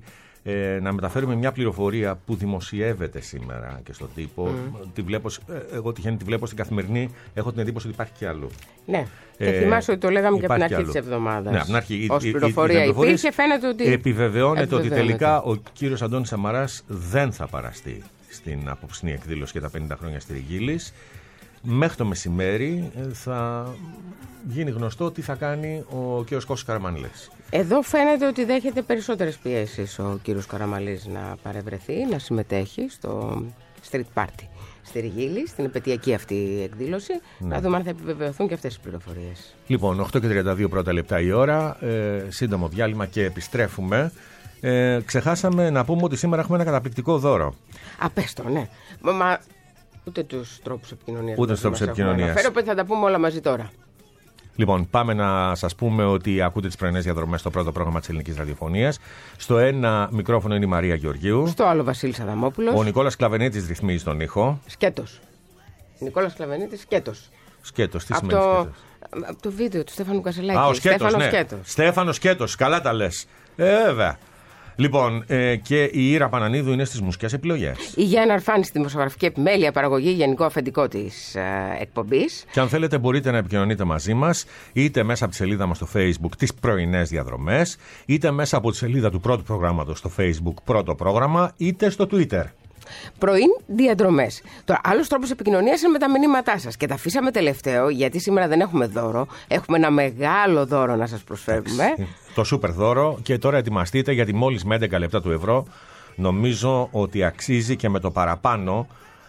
ε, να μεταφέρουμε μια πληροφορία που δημοσιεύεται σήμερα και στον τύπο. Mm. Τη βλέπω, εγώ τυχαίνει τη βλέπω στην Καθημερινή, έχω την εντύπωση ότι υπάρχει κι αλλού. Ναι. Και ε, θυμάσαι ότι το λέγαμε και από την αρχή της εβδομάδας. Ναι, από την αρχή. Ως πληροφορία υπήρχε, φαίνεται ότι. Επιβεβαιώνεται ότι τελικά ο κύριος Αντώνης Σαμαράς δεν θα παραστεί στην απόψινή εκδήλωση για τα πενήντα χρόνια Στριγγύλης. Μέχρι το μεσημέρι θα γίνει γνωστό τι θα κάνει ο κύριος Κώστας Καραμανλής. Εδώ φαίνεται ότι δέχεται περισσότερες πιέσεις ο κύριος Καραμανλής να παρευρεθεί, να συμμετέχει στο street party Στριγγύλης, στην επαιτειακή αυτή εκδήλωση. Ναι. Να δούμε αν θα επιβεβαιωθούν και αυτές τις πληροφορίες. Λοιπόν, οκτώ και τριάντα δύο πρώτα λεπτά η ώρα, ε, σύντομο διάλειμμα και επιστρέφουμε. Ε, ξεχάσαμε να πούμε ότι σήμερα έχουμε ένα καταπληκτικό δώρο. Απέστο, ναι. Μα ούτε τους τρόπους επικοινωνίας. Ούτε τους τρόπους επικοινωνίας. Φέρω ότι θα τα πούμε όλα μαζί τώρα. Λοιπόν, πάμε να σας πούμε ότι ακούτε τις πρωινές διαδρομές στο πρώτο πρόγραμμα της Ελληνικής Ραδιοφωνίας. Στο ένα μικρόφωνο είναι η Μαρία Γεωργίου. Στο άλλο Βασίλης Αδαμόπουλος. Ο Νικόλας Κλαβενίτης ρυθμίζει τον ήχο. Σκέτος. Νικόλας Κλαβενίτης, σκέτος. Σκέτος, τι από σημαίνει το... σκέτος? Από το βίντεο του Στέφανου Κασελάκη. Α, ο Σκέτος, Στέφανος ναι. Σκέτος. Στέφανος Σκέτος, καλά τα λες. Ε, βέβαια. Λοιπόν, ε, και η Ήρα Πανανίδου είναι στις μουσικές επιλογές. Η Γιάννα Αρφάνη στη δημοσιογραφική επιμέλεια, παραγωγή, γενικό αφεντικό της ε, εκπομπής. Και αν θέλετε μπορείτε να επικοινωνείτε μαζί μας είτε μέσα από τη σελίδα μας στο Facebook τις πρωινές διαδρομές, είτε μέσα από τη σελίδα του πρώτου προγράμματος στο Facebook πρώτο πρόγραμμα, είτε στο Twitter. Πρωί διαδρομές. Τώρα, άλλος τρόπος επικοινωνίας είναι με τα μηνύματά σας. Και τα αφήσαμε τελευταίο, γιατί σήμερα δεν έχουμε δώρο. Έχουμε ένα μεγάλο δώρο να σας προσφέρουμε. Το σούπερ δώρο. Και τώρα ετοιμαστείτε, γιατί μόλις με έντεκα λεπτά του ευρώ νομίζω ότι αξίζει και με το παραπάνω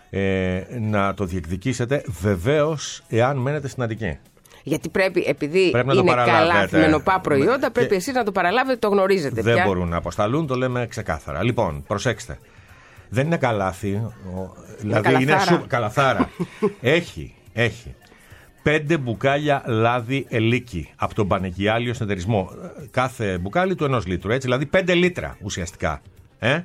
ε, να το διεκδικήσετε. Βεβαίως, εάν μένετε στην Αττική. Γιατί πρέπει, επειδή πρέπει είναι καλά θυμενοπά προϊόντα, πρέπει και εσείς να το παραλάβετε, το γνωρίζετε. Δεν πια. μπορούν να αποσταλούν, το λέμε ξεκάθαρα. Λοιπόν, προσέξτε. Δεν είναι καλάθι, δηλαδή καλαθάρα. είναι σου, καλαθάρα. έχει, έχει πέντε μπουκάλια λάδι ελίκη από τον Πανεγιάλιο συνεταιρισμό. Κάθε μπουκάλι του ενός λίτρου, έτσι, δηλαδή πέντε λίτρα ουσιαστικά. Ε?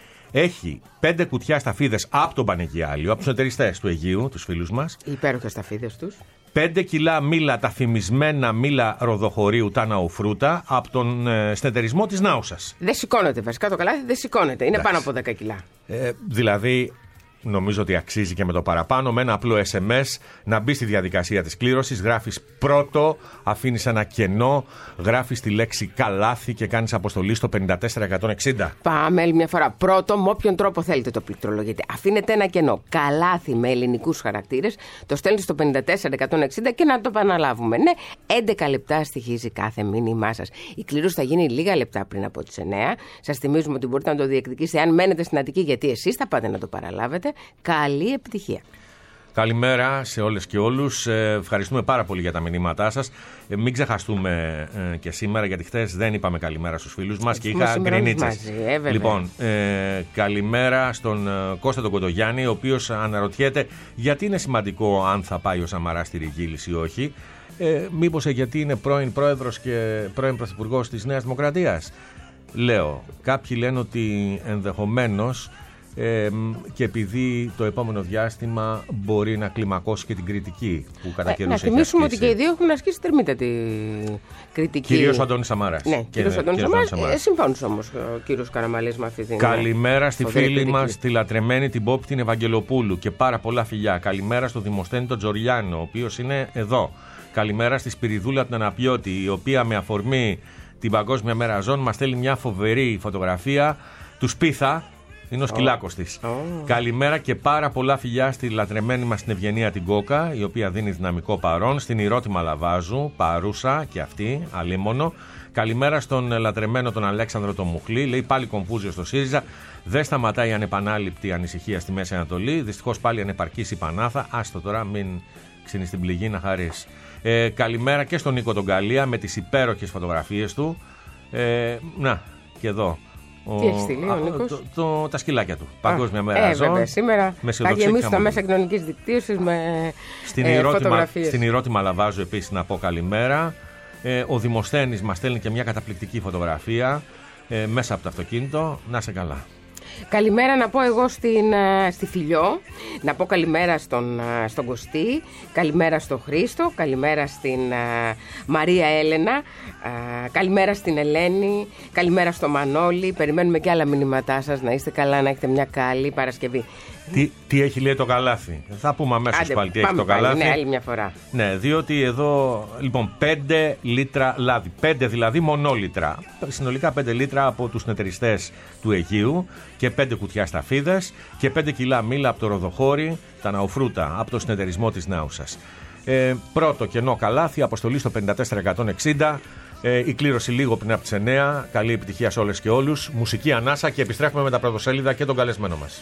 Έχει πέντε κουτιά σταφίδες από τον Πανεγιάλιο, από τους εταιριστές του Αιγείου, τους φίλους μας. Οι υπέροχες σταφίδες τους. Πέντε κιλά μήλα, τα φημισμένα μήλα ροδοχωρίου, τα ναουφρούτα, από τον ε, συνεταιρισμό της Νάουσας. Δεν σηκώνεται, βασικά το καλάθι δεν σηκώνεται. Είναι πάνω από δέκα κιλά. Ε, δηλαδή, νομίζω ότι αξίζει και με το παραπάνω. Με ένα απλό ες εμ ες να μπει στη διαδικασία της κλήρωσης. Γράφεις πρώτο, αφήνεις ένα κενό, γράφεις τη λέξη καλάθι και κάνεις αποστολή στο πέντε τέσσερα εκατόν εξήντα. Πάμε άλλη μια φορά. Πρώτο, με όποιον τρόπο θέλετε το πληκτρολογείτε. Αφήνετε ένα κενό. Καλάθι με ελληνικούς χαρακτήρες. Το στέλνετε στο πέντε τέσσερα εκατόν εξήντα και να το επαναλάβουμε. Ναι, έντεκα λεπτά στοιχίζει κάθε μήνυμά σας. Η κλήρωση θα γίνει λίγα λεπτά πριν από τις εννέα. Σας θυμίζουμε ότι μπορείτε να το διεκδικήσετε αν μένετε στην Αττική, γιατί εσείς θα πάτε να το παραλάβετε. Καλή επιτυχία. Καλημέρα σε όλες και όλους. Ε, ευχαριστούμε πάρα πολύ για τα μηνύματά σας. Ε, μην ξεχαστούμε ε, και σήμερα, γιατί χθες δεν είπαμε καλημέρα στους φίλους μας και είχα γκρινίτσες. Ε, λοιπόν, ε, καλημέρα στον ε, Κώστα τον Κοντογιάννη, ο οποίος αναρωτιέται γιατί είναι σημαντικό αν θα πάει ο Σαμαράς στη Ριγίλης ή όχι. Ε, μήπως γιατί είναι πρώην πρόεδρος και πρώην πρωθυπουργός της Νέας Δημοκρατίας. Λέω, κάποιοι λένε ότι ενδεχομένως Ε, και επειδή το επόμενο διάστημα μπορεί να κλιμακώσει και την κριτική που κατά καιρούς ε, έχει Να θυμίσουμε ασκήσει. ότι και οι δύο έχουν ασκήσει θερμήτατη κριτική. Κυρίως ο Αντώνης Σαμαράς. Ναι, κυρίως ο Αντώνης Σαμαράς. Ε, συμφώνησε όμως ο κύριος Καραμανλής με αυτή την. Καλημέρα στη φίλη κριτική μας, τη λατρεμένη την Πόπη την Ευαγγελοπούλου και πάρα πολλά φιλιά. Καλημέρα στο Δημοσθένη τον Τζοριάνο, ο οποίος είναι εδώ. Καλημέρα στη Σπυριδούλα την Αναπιώτη, η οποία με αφορμή την Παγκόσμια Μέρα Ζώων μας στέλνει μια φοβερή φωτογραφία του Σπίθα. Είναι ο σκυλάκος oh. της. Oh. Καλημέρα και πάρα πολλά φιλιά στη λατρεμένη μας την Ευγενία την Κόκα, η οποία δίνει δυναμικό παρόν. Στην Ηρώτη Μαλαβάζου, παρούσα και αυτή, αλίμονο. Καλημέρα στον λατρεμένο τον Αλέξανδρο τον Μουχλή. Λέει πάλι κομφούζιο στο ΣΥΡΙΖΑ. Δεν σταματάει η ανεπανάληπτη ανησυχία στη Μέση Ανατολή. Δυστυχώς πάλι ανεπαρκής η Πανάθα. Άστο τώρα, μην ξύνεις την πληγή να χαρείς. Ε, καλημέρα και στον Νίκο τον Καλία με τις υπέροχες φωτογραφίες του. Ε, να, και εδώ. Ο, Τι έχει στείλει ο Νίκος? Το, το, τα σκυλάκια του. Παγκόσμια Μέρα ε, Ζώων. Βέβαια, σήμερα θα γεμίσει τα μέσα κοινωνικής δικτύωσης με στην ε, Ηρώτη, φωτογραφίες. Στην Ηρώτη Μαλαβάζου επίσης να πω καλημέρα. Ε, ο Δημοσθένης μας στέλνει και μια καταπληκτική φωτογραφία ε, μέσα από το αυτοκίνητο. Να σε καλά. Καλημέρα να πω εγώ στην, στη Φιλιό, να πω καλημέρα στον, στον Κωστή, καλημέρα στον Χρήστο, καλημέρα στην uh, Μαρία Έλενα, uh, καλημέρα στην Ελένη, καλημέρα στο Μανώλη. Περιμένουμε και άλλα μηνύματά σας. Να είστε καλά, να έχετε μια καλή Παρασκευή. Τι, τι έχει λέει το καλάθι. Θα πούμε αμέσως πάλι τι έχει το πάλι, καλάθι. Ναι, άλλη μια φορά. Ναι, διότι εδώ λοιπόν πέντε λίτρα λάδι. πέντε δηλαδή μονόλιτρα. Συνολικά πέντε λίτρα από τους συνεταιριστές του Αιγείου και πέντε κουτιά σταφίδες και πέντε κιλά μήλα από το Ροδοχώρι, τα ναοφρούτα, από το συνεταιρισμό της Νάουσας. Ε, πρώτο κενό καλάθι, αποστολή στο πέντε τέσσερα εκατόν εξήντα. Ε, η κλήρωση λίγο πριν από τις εννιά. Καλή επιτυχία σε όλες και όλους. Μουσική ανάσα και επιστρέφουμε με τα πρωτοσέλιδα και τον καλεσμένο μας.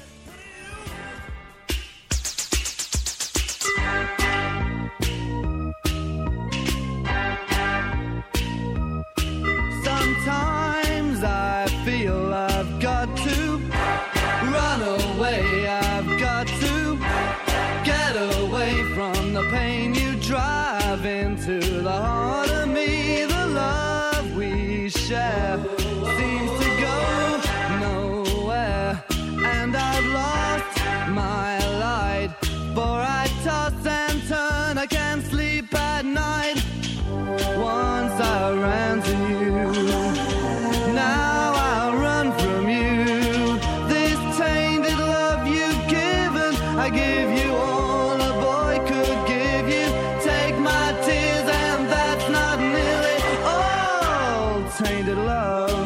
Seems to go nowhere, and I've lost my light. For I toss and turn, I can't sleep at night. Once I ran to you, now I'll run from you. This tainted love you've given, I give you all a boy could give you. Take my tears, and that's not nearly all. Tainted love,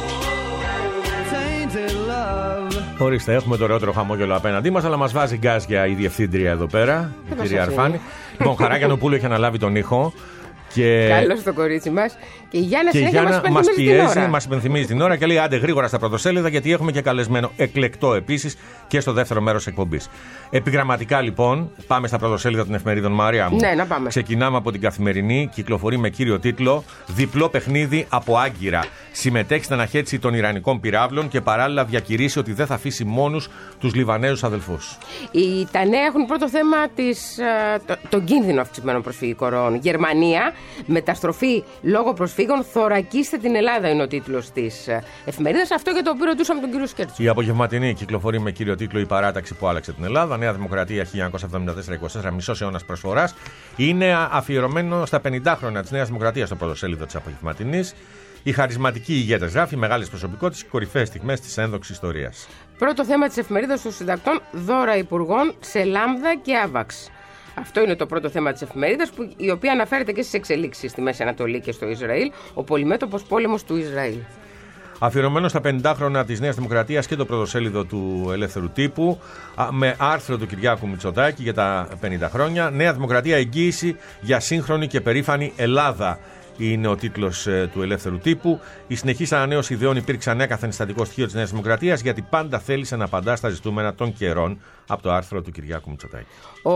tainted love. Ορίστε, έχουμε το ωραιότερο χαμόγελο απέναντί μας, αλλά μας βάζει γκάζια η διευθύντρια εδώ πέρα, η κυρία Αρφάνη. Λοιπόν, Χαράκιανοπούλου έχει αναλάβει τον ήχο. Και... Καλώς το κορίτσι μας. Και η Γιάννα και συνέχεια μας, μας πιέζει, την μας υπενθυμίζει την ώρα και λέει άντε γρήγορα στα πρωτοσέλιδα, γιατί έχουμε και καλεσμένο εκλεκτό επίσης και στο δεύτερο μέρος εκπομπής. Επιγραμματικά λοιπόν, πάμε στα πρωτοσέλιδα των εφημερίδων, Μαρία μου. Ναι, να πάμε. Ξεκινάμε από την Καθημερινή, κυκλοφορεί με κύριο τίτλο «Διπλό παιχνίδι από Άγκυρα. Συμμετέχει στην αναχέτηση των Ιρανικών πυράβλων και παράλληλα διακηρύσει ότι δεν θα αφήσει μόνους τους Λιβανέζους αδελφούς». Οι, τα νέα έχουν πρώτο θέμα της, το, τον κίνδυνο αυξημένων προσφυγικών ροών. Γερμανία, μεταστροφή λόγω προσφύγων, θωρακίστε την Ελλάδα, είναι ο τίτλος της εφημερίδας. Αυτό για το οποίο ρωτούσαμε τον κύριο Σκέρτσο. Η Απογευματινή κυκλοφορεί με κύριο τίτλο «Η παράταξη που άλλαξε την Ελλάδα». Νέα Δημοκρατία χίλια εννιακόσια εβδομήντα τέσσερα είκοσι τέσσερα, μισός αιώνας προσφοράς. Είναι αφιερωμένο στα πενήντα χρόνια της Νέας Δημοκρατίας στο πρωτοσέλιδο της Απογευματινής. Οι χαρισματικοί ηγέτες, γράφει, μεγάλες προσωπικότητες και κορυφαίες στιγμές της ένδοξης ιστορίας. Πρώτο θέμα της εφημερίδας των συντακτών: δώρα υπουργών σε Λάμδα και Άβαξ. Αυτό είναι το πρώτο θέμα της εφημερίδας, που, η οποία αναφέρεται και στις εξελίξεις στη Μέση Ανατολή και στο Ισραήλ, ο πολυμέτωπος πόλεμος του Ισραήλ. Αφιερωμένο στα πενήντα χρόνια της Νέας Δημοκρατίας και το πρωτοσέλιδο του Ελεύθερου Τύπου, με άρθρο του Κυριάκου Μητσοτάκη για τα πενήντα χρόνια. Νέα Δημοκρατία, εγγύηση για σύγχρονη και περήφανη Ελλάδα. Είναι ο τίτλος ε, του Ελεύθερου Τύπου. Η συνεχής ανανέωση ιδεών υπήρξε ανέκαθεν συστατικό στοιχείο της Νέας Δημοκρατίας, γιατί πάντα θέλησε να απαντά στα ζητούμενα των καιρών, από το άρθρο του Κυριάκου Μητσοτάκη.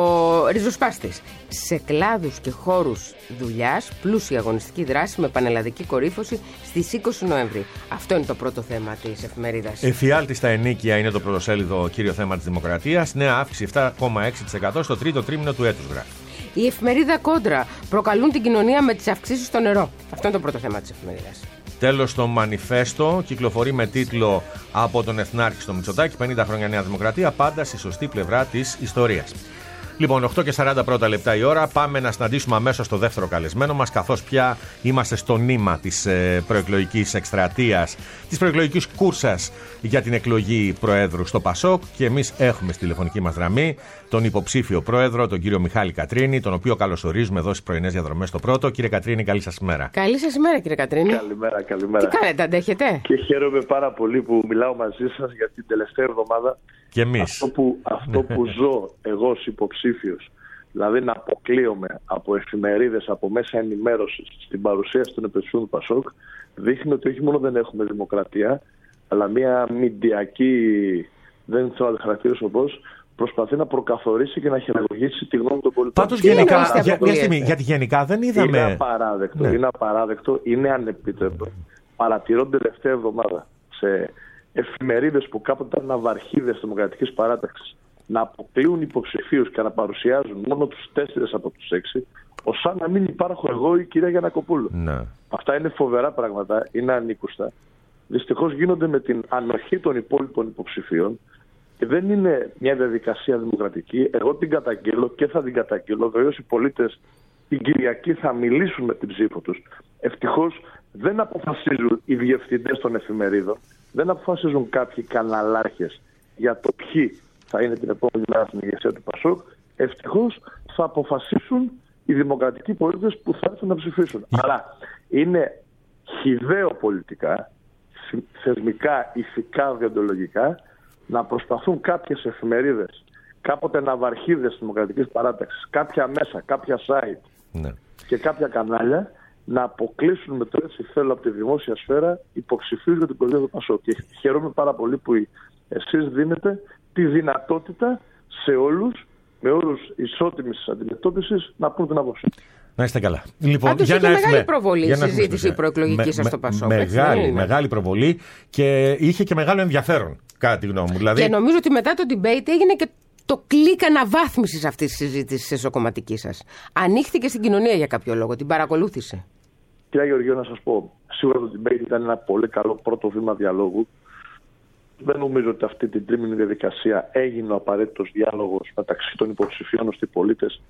Ο ριζοσπάστης. Σε κλάδους και χώρους δουλειάς, πλούσια αγωνιστική δράση με πανελλαδική κορύφωση στις είκοσι Νοεμβρίου. Αυτό είναι το πρώτο θέμα της εφημερίδας. Εφιάλτη στα ενίκια είναι το πρωτοσέλιδο κύριο θέμα της Δημοκρατίας. Νέα αύξηση επτά κόμμα έξι τοις εκατό στο τρίτο τρίμηνο του έτους, γράφει. Η εφημερίδα Κόντρα. Προκαλούν την κοινωνία με τις αυξήσεις στο νερό. Αυτό είναι το πρώτο θέμα της εφημερίδας. Τέλος, το Μανιφέστο κυκλοφορεί με τίτλο από τον Εθνάρχη στο Μητσοτάκη, πενήντα χρόνια Νέα Δημοκρατία, πάντα στη σωστή πλευρά της ιστορίας. Λοιπόν, οκτώ και σαράντα πρώτα λεπτά η ώρα. Πάμε να συναντήσουμε αμέσως το δεύτερο καλεσμένο μας, καθώς πια είμαστε στο νήμα της ε, προεκλογικής εκστρατείας, της προεκλογικής κούρσας για την εκλογή Προέδρου στο Πασόκ. Και εμείς έχουμε στη τηλεφωνική μας γραμμή τον υποψήφιο Πρόεδρο, τον κύριο Μιχάλη Κατρίνη, τον οποίο καλωσορίζουμε εδώ στις πρωινές διαδρομές στο Πρώτο. Κύριε Κατρίνη, καλή σας ημέρα. Καλή σας ημέρα, κύριε Κατρίνη. Καλημέρα, καλημέρα. Τι κάνετε, αντέχετε? Και χαίρομαι πάρα πολύ που μιλάω μαζί σας για την τελευταία εβδομάδα. Και εμείς. Αυτό που, αυτό που ζω εγώ ως υποψήφιος, δηλαδή να αποκλείομαι από εφημερίδες, από μέσα ενημέρωσης στην παρουσίαση των υποψηφίων του Πασόκ, δείχνει ότι όχι μόνο δεν έχουμε δημοκρατία, αλλά μια μηντιακή, δεν θέλω να τη χαρακτηρίσω πώς, προσπαθεί να προκαθορίσει και να χειραγωγήσει τη γνώμη των πολιτών. Πάντως γενικά, για, μια στιγμή, γιατί γενικά δεν είδαμε. Είναι απαράδεκτο, ναι. είναι απαράδεκτο, είναι ανεπίτρεπτο. Παρατηρώ την τελευταία εβδομάδα σε εφημερίδες που κάποτε ήταν ναυαρχίδες δημοκρατικής παράταξης να αποκλείουν υποψηφίους και να παρουσιάζουν μόνο τους τέσσερις από τους έξι, ως σαν να μην υπάρχω εγώ ή η κυρία Γιαννακοπούλου. Ναι. Αυτά είναι φοβερά πράγματα, είναι ανήκουστα. δυστυχώς γίνονται με την ανοχή των υπόλοιπων υποψηφίων και δεν είναι μια διαδικασία δημοκρατική. Εγώ την καταγγέλλω και θα την καταγγέλλω. Βεβαίως οι πολίτες την Κυριακή θα μιλήσουν με την ψήφο τους. Ευτυχώς δεν αποφασίζουν οι διευθυντές των εφημερίδων, δεν αποφασίζουν κάποιοι καναλάρχες για το ποιοι θα είναι την επόμενη μέρα στην ηγεσία του Πασόκ. Ευτυχώς θα αποφασίσουν οι δημοκρατικοί πολίτες που θα έρθουν να ψηφίσουν. Αλλά είναι χυδαίο πολιτικά, θεσμικά, ηθικά, διοντολογικά να προσπαθούν κάποιες εφημερίδες, κάποτε ναυαρχίδες της Δημοκρατικής Παράταξης, κάποια μέσα, κάποια site ναι. και κάποια κανάλια να αποκλείσουν με το έτσι θέλω από τη δημόσια σφαίρα υποψηφίους για την πολιτεία του Πασόκ. Και χαίρομαι πάρα πολύ που εσείς δίνετε τη δυνατότητα σε όλους, με όρους ισότιμης αντιμετώπισης, να πούν την άποψή. Να είστε καλά. Λοιπόν, Πάντως για είχε να μεγάλη έχουμε, προβολή η συζήτηση προεκλογική με, σας στο Πασόκ. Μεγάλη, μεγάλη προβολή και είχε και μεγάλο ενδιαφέρον, κατά τη γνώμη μου. Δηλαδή... Και νομίζω ότι μετά το debate έγινε και το κλικ αναβάθμισης αυτής της συζήτησης εσωκομματική σας. Ανοίχθηκε στην κοινωνία για κάποιο λόγο, την παρακολούθησε. Κυρία Γεωργίου, να σας πω, σίγουρα το debate ήταν ένα πολύ καλό πρώτο βήμα διαλόγου. Δεν νομίζω ότι αυτή την τρίμηνη διαδικασία έγινε ο απαραίτητος διάλογος μεταξύ των υποψηφίων ώστε οι πολίτες